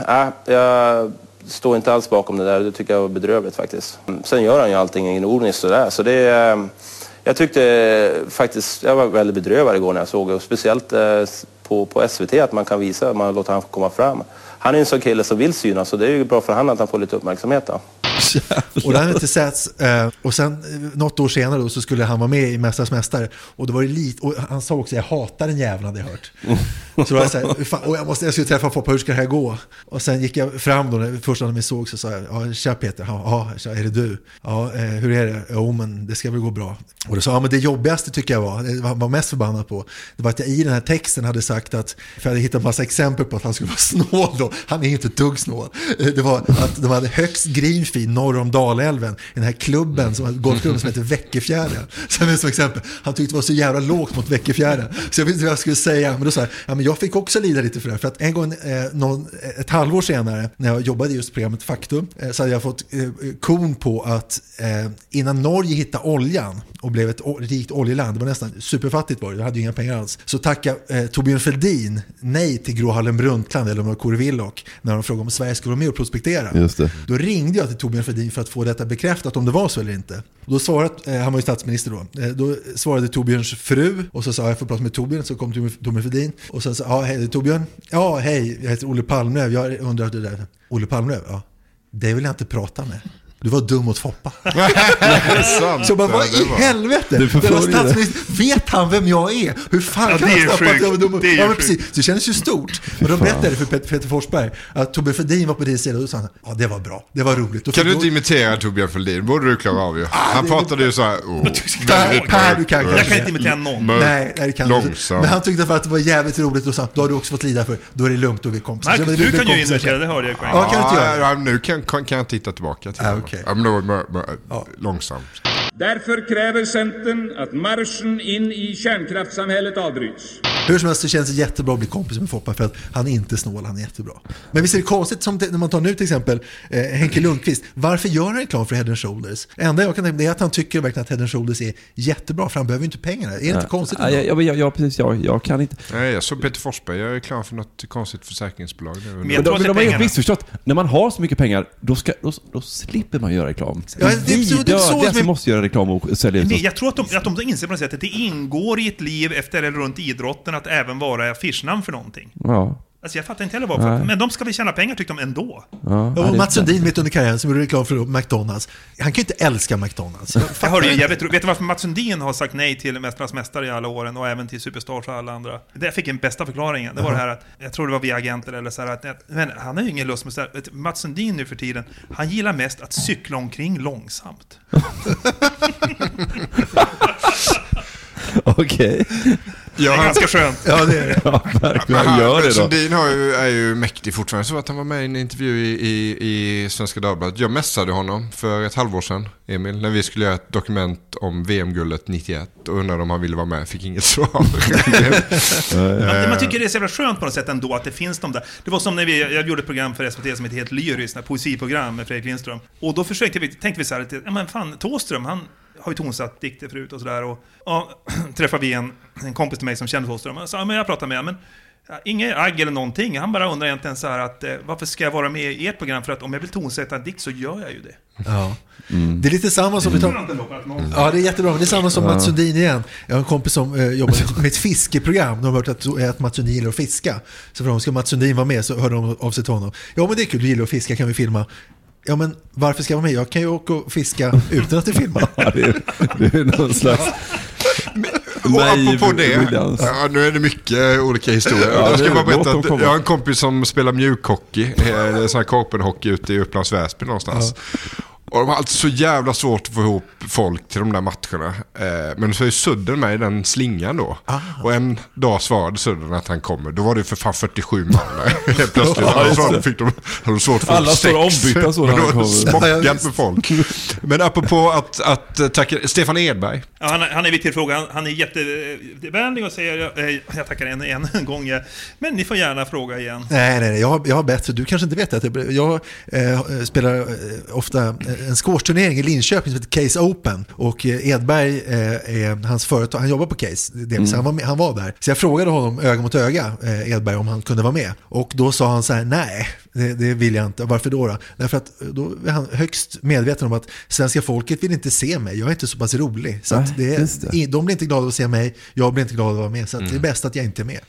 jag står inte alls bakom det där. Det tycker jag var bedrövligt faktiskt. Sen gör han ju allting ironiskt sådär, så det jag tyckte faktiskt, jag var väldigt bedrövad igår när jag såg det, och speciellt på SVT, att man kan visa, att man låter han komma fram. Han är en sån kille som vill synas, så det är ju bra för han att han får lite uppmärksamhet då. Och det hade inte setts. Och sen något år senare då, så skulle han vara med i Mästarnas mästare. Och då var det lite, och han sa också: jag hatar den jävla, hade jag hört. Så då var jag så här, och jag skulle träffa folk, hur ska det här gå? Och sen gick jag fram då, när första när vi såg, så sa jag: ja, tja Peter, ja, är det du? Ja, hur är det? Jo, men det ska väl gå bra. Och då sa han: men det jobbigaste tycker jag var mest förbannad på, det var att jag i den här texten hade sagt att, för jag hade hittat massa exempel på att han skulle vara snål då. Han är inte ett dugg snål. Det var att de hade högst greenfin norr om Dalälven, den här klubben som heter Väckefjärden. Som exempel, han tyckte det var så jävla lågt mot Väckefjärden. Så jag vet inte vad jag skulle säga, men då sa jag: ja, men jag fick också lida lite för det. För att en gång, ett halvår senare, när jag jobbade just programmet Faktum, så hade jag fått kon på att innan Norge hittade oljan och blev ett rikt oljeland, det var nästan superfattigt var det hade ju inga pengar alls, så tackade Torbjörn Fälldin nej till Gro Harlem Brundtland eller om Kåre Willoch när de frågade om Sverige skulle vara med och prospektera. Just det. Då ringde jag till Torbjörn Fälldin för att få detta bekräftat, om det var så eller inte. Då svarade, han var ju statsminister då svarade Torbjörns fru, och så sa jag får prata med Torbjörn, så kom Torbjörn Fälldin och så sa: ja, hej Torbjörn, ja hej, jag heter Olle Palmlöv, jag undrar det där. Olle Palmlöv, ja, det vill jag inte prata med. Du var dum mot Foppa. Så bara, vad i helvete? Vet han vem jag är? Hur fan kan han snappa att jag var dum? Ja, men precis. Det känns ju stort. Men de berättade för Peter Forsberg att Torbjörn Fälldin var på din sida, och då sa han: ja, det var bra. Det var roligt. Kan du inte imitera Torbjörn Fälldin? Borde du klara av ju. Han pratade ju så här: du kan jag kan inte imitera någon. Nej, det kan du. Men han tyckte för att det var jävligt roligt och sa: då har du också fått lida för. Då är det lugnt och vi kompisar. Nej, du kan ju imitera, det hörde jag. Ja, kan du inte göra? Nu kan jag titta tillbaka till det. Ja, men då långsamt. Därför kräver Centern att marschen in i kärnkraftssamhället avbryts. Hur som helst så känns det jättebra att bli kompis med Foppa för att han är inte snål, han är jättebra. Men visst är det konstigt som när man tar nu till exempel Henke Lundqvist. Varför gör han reklam för Head & Shoulders? Enda jag kan tänka är att han tycker verkligen att Head & Shoulders är jättebra för han behöver ju inte pengarna. Är det inte konstigt? Jag kan inte. Nej, jag såg Peter Forsberg, jag är klar för något konstigt försäkringsbolag. Men de har ju missförstått. När man har så mycket pengar, då slipper man göra reklam. Ja, det som måste göra reklam och sälja ut. Jag tror att de inser på något sätt att det ingår i ett liv efter eller runt idrotten att även vara affischnamn för någonting. Ja. Alltså jag fattar inte heller varför. Men de ska väl tjäna pengar tyckte de ändå. Och Mats Sundin mitt under karriären som gjorde reklam för McDonalds. Han kan ju inte älska McDonalds. Jag hörde ju vet du varför Mats Sundin har sagt nej till Mästarnas mästare i alla åren och även till Superstars och alla andra? Det fick en bästa förklaringen. Det var det här att jag tror det var via agenter eller så här att men han har ju ingen lust med så här, Mats Sundin nu för tiden. Han gillar mest att cykla omkring långsamt. Okej. Det är ganska skönt. Ja, det är det. Ja, verkligen. Han gör det då. Sundin är ju mäktig fortfarande. Så att han var med i en intervju i Svenska Dagbladet. Jag messade honom för ett halvår sedan, Emil, när vi skulle göra ett dokument om VM-guldet 91 och undrade om han ville vara med. Fick inget svar. Man tycker det är så jävla skönt på något sätt ändå att det finns de där. Det var som när jag gjorde ett program för SVT som heter Helt Lyriskt, ett poesiprogram med Fredrik Lindström. Och då tänkte vi så här, ja men fan, Thåström, han har ju tonsatt dikter förut och sådär. Och träffade vi en kompis till mig som kände Thåström. Och sa, men jag pratade med honom, men inget agg eller någonting. Han bara undrar egentligen så här att varför ska jag vara med i ert program? För att om jag vill tonsätta en dikt så gör jag ju det. Ja. Det är lite samma som Ja, det är jättebra, men det är samma som Mats Sundin igen. Jag har en kompis som jobbar med ett fiskeprogram. De har hört att Mats Sundin gillar att fiska. Så för om ska Mats Sundin vara med så hör de av sig till honom. Ja, men det är kul, du gillar att fiska, kan vi filma? Ja, men varför ska jag vara med? Jag kan ju åka och fiska utan att det filmar. Det är någon slags... Och apropå det, nu är det mycket olika historier. Jag ska bara berätta att jag har en kompis som spelar mjukhockey, sån här korpenhockey ute i Upplands Väsby någonstans. Och de har alltid så jävla svårt att få ihop folk till de där matcherna. Men så är Sudden med i den slingan då. Och en dag svarade Sudden att han kommer. Då var det för fan 47 man där. Helt plötsligt. Alla fick de svårt att få alla står ombytta så när han kommer. Smockat med folk. Men apropå att tacka Stefan Edberg. Ja, han är vid till frågan. Han är jättevänlig och säger jag tackar en gång. Men ni får gärna fråga igen. Nej, jag har bättre. Du kanske inte vet att jag spelar ofta en squashturnering i Linköping som heter Case Open, och Edberg är hans företag, han jobbar på Case, han var där. Så jag frågade honom öga mot öga, Edberg, om han kunde vara med, och då sa han så här: nej, det vill jag inte. Varför då? Därför att då är han högst medveten om att svenska folket vill inte se mig, jag är inte så pass rolig, så att de blir inte glada att se mig, jag blir inte glad att vara med, så att det är bäst att jag inte är med.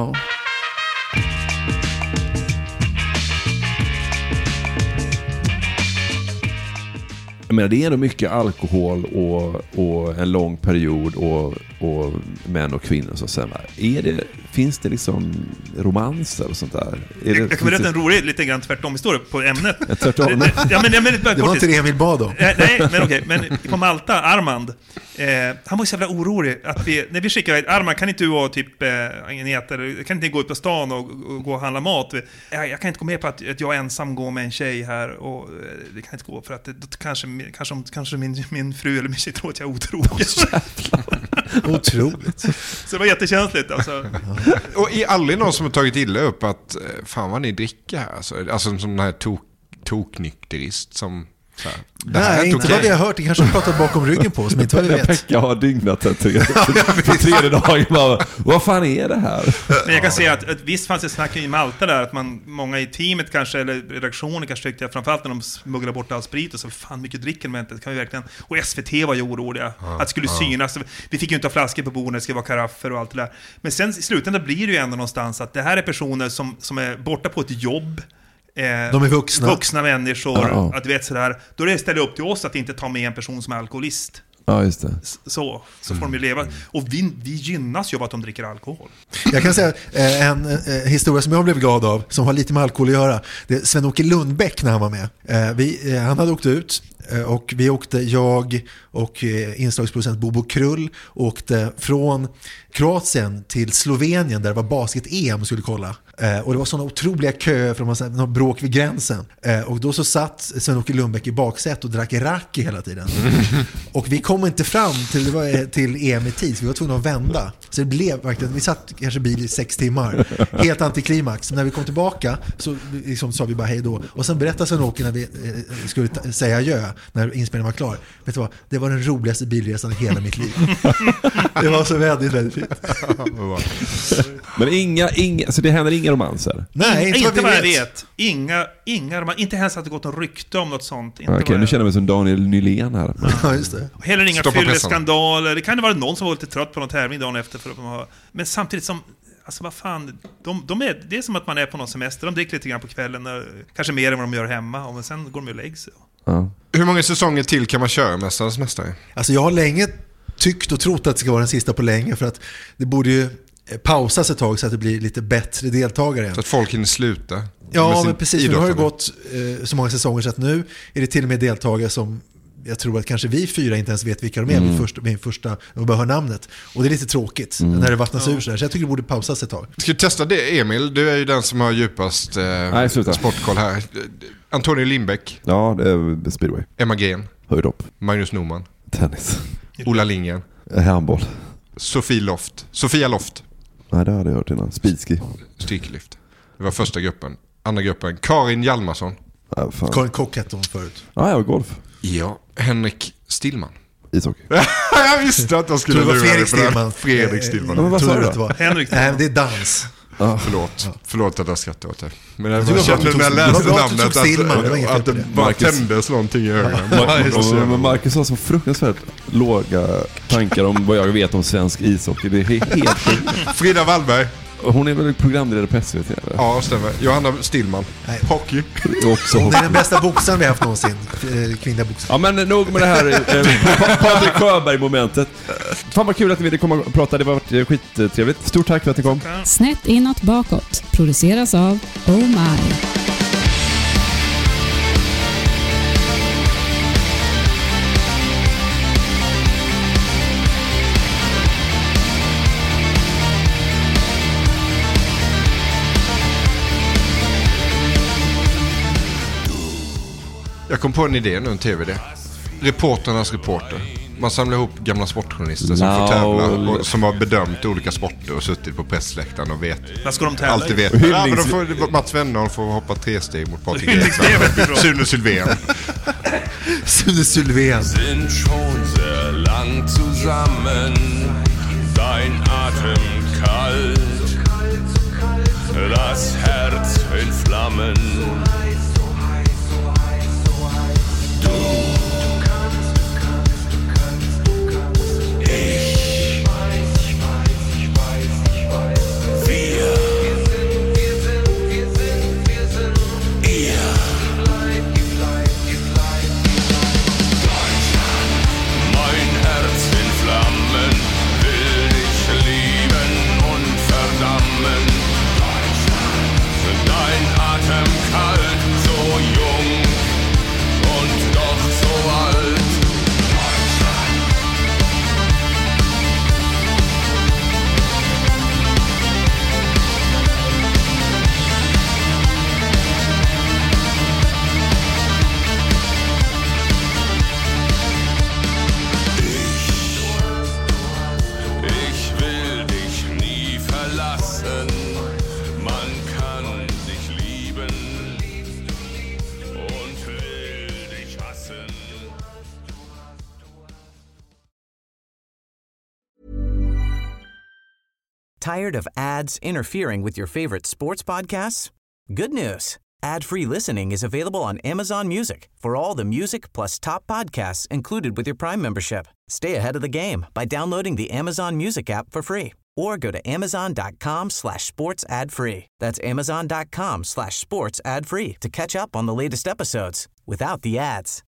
Jag menar, det är ändå mycket alkohol och en lång period och män och kvinnor så sen. Finns det liksom romanser och sånt där? Jag kan berätta en rolig, lite grann tvärtom historia på ämnet. Tvärtom? Det var inte det Emil bad om. Nej, men okej. Men på Malta, Armand, han var så jävla orolig att när vi skickade Armand, kan inte du ha typ kan inte gå ut på stan och gå och handla mat? Jag kan inte gå med på att jag ensam går med en tjej här, och det kan inte gå för att kanske min fru eller min tjej tror att jag är otrogen. Otroligt. Så det var jättekänsligt alltså. Och är aldrig någon som har tagit illa upp att fan vad ni dricker här, alltså som den här toknykterist som nej, inte vad vi har hört. Det kanske har pratat bakom ryggen på oss, men inte vad vi vet. Pekka har dygnat på tredje dagen. Vad fan är det här? Men jag kan säga att visst fanns det snack i Malta där att många i teamet kanske, eller redaktionen kanske tyckte, framförallt när de smugglade bort all sprit och så fan mycket dricker med det kan vi verkligen. Och SVT var ju oroliga att det skulle synas. Vi fick ju inte ha flaskor på bordet, det ska vara karaffer och allt det där. Men sen i slutändan blir det ju ändå någonstans att det här är personer som är borta på ett jobb. De är vuxna människor, att vet sådär. Då är det ställa upp till oss att inte ta med en person som är alkoholist. Ja, just det. Så får de ju leva. Och vi gynnas ju av att de dricker alkohol. Jag kan säga en historia som jag blev glad av, som har lite med alkohol att göra. Det är Sven-Åke Lundbäck när han var med. Han hade åkt ut, och jag och inslagsproducent Bobo Krull åkte från Kroatien till Slovenien där det var basket-EM skulle kolla. Och det var sådana otroliga köer för att man bråk vid gränsen. Och då så satt Sven-Åke Lundbäck i baksätt och drack raki hela tiden. Och vi kom inte fram till EM i tid, så vi var tvungna att vända. Så det blev verkligen, vi satt kanske bil i 6 timmar. Helt antiklimax. Men när vi kom tillbaka så liksom sa vi bara hej då. Och sen berättade Sven-Åke när vi skulle säga adjö, när inspelningen var klar. Vet du vad? Det var den roligaste bilresan i hela mitt liv. Det var så väldigt fint. Men så det händer inga romanser? Nej, inte vad jag vet. Inga inte ens att det gått en rykte om något sånt. Okej, nu känner jag mig som Daniel Nylén här. Ja, just det. Heller inga fylleskandaler. Det kan det vara någon som var lite trött på någon tävling dagen efter för att de har... Men samtidigt som, alltså vad fan, det är som att man är på någon semester. De dricker lite grann på kvällen, kanske mer än vad de gör hemma, och sen går de och lägger sig. Ja. Hur många säsonger till kan man köra Mästarnas mästare? Alltså jag har länge tyckt och trott att det ska vara den sista på länge, för att det borde ju pausas ett tag så att det blir lite bättre deltagare. Så att folk hinner sluta. Ja, men precis. Nu har det gått så många säsonger så att nu är det till och med deltagare som jag tror att kanske vi 4 inte ens vet vilka de är vid första och bara hör namnet. Och det är lite tråkigt när det vattnas ur så här. Så jag tycker det borde pausas ett tag. Ska vi testa det, Emil? Du är ju den som har djupast sportkoll här. Antonio Lindbäck. Ja, det är speedway. Emma Gren. Höjdhopp. Magnus Norman. Tennis. Ola Lindgren. Handboll. Sofia Loft. Nej, det hade jag hört innan. Speedski. Styrkelyft. Det var första gruppen. Andra gruppen. Karin Hjalmarsson. Ja, Karin Kock hette hon förut. Ja, jag golf. Ja, Henrik Stillman. Ishockey. Jag visste att jag skulle lura dig på det. Fredrik Stillman. Men vad sa du då? Henrik Stillman. Det är dans. Förlåt att jag skrattade åt det. Men jag kände när jag läste namnet att det bara tändes någonting i ögonen. Men Marcus har så fruktansvärt låga tankar om vad jag vet om svensk ishockey. Det är helt sjukt. Frida Wallberg. Hon är väl programledare på SVT? Eller? Ja, stämmer. Johanna Stillman. Hockey. Hon är den bästa boxaren vi har haft någonsin. Kvinnliga boxare. Ja, men nog med det här Patrik Sjöberg-momentet. Fan vad kul att ni ville komma och prata. Det var skittrevligt. Stort tack för att ni kom. Snett inåt bakåt. Produceras av Oh My. Jag kom på en idé nu, en tv-idé. Reporternas reporter. Man samlar ihop gamla sportjournalister som får tävla och som har bedömt olika sporter och suttit på pressläktaren och vet. Vad ska de tävla? Alltid vet. Ja, men då får Mats Wennerholm får hoppa 3 steg mot Patrik Eriksson. Sune Sylvén. Sune Sylvén. Sind schon sehr lang zusammen. Dein Atem kalt. Das Herz in Flammen. Tired of ads interfering with your favorite sports podcasts? Good news. Ad-free listening is available on Amazon Music for all the music plus top podcasts included with your Prime membership. Stay ahead of the game by downloading the Amazon Music app for free or go to amazon.com/sports ad free. That's amazon.com/sports ad free to catch up on the latest episodes without the ads.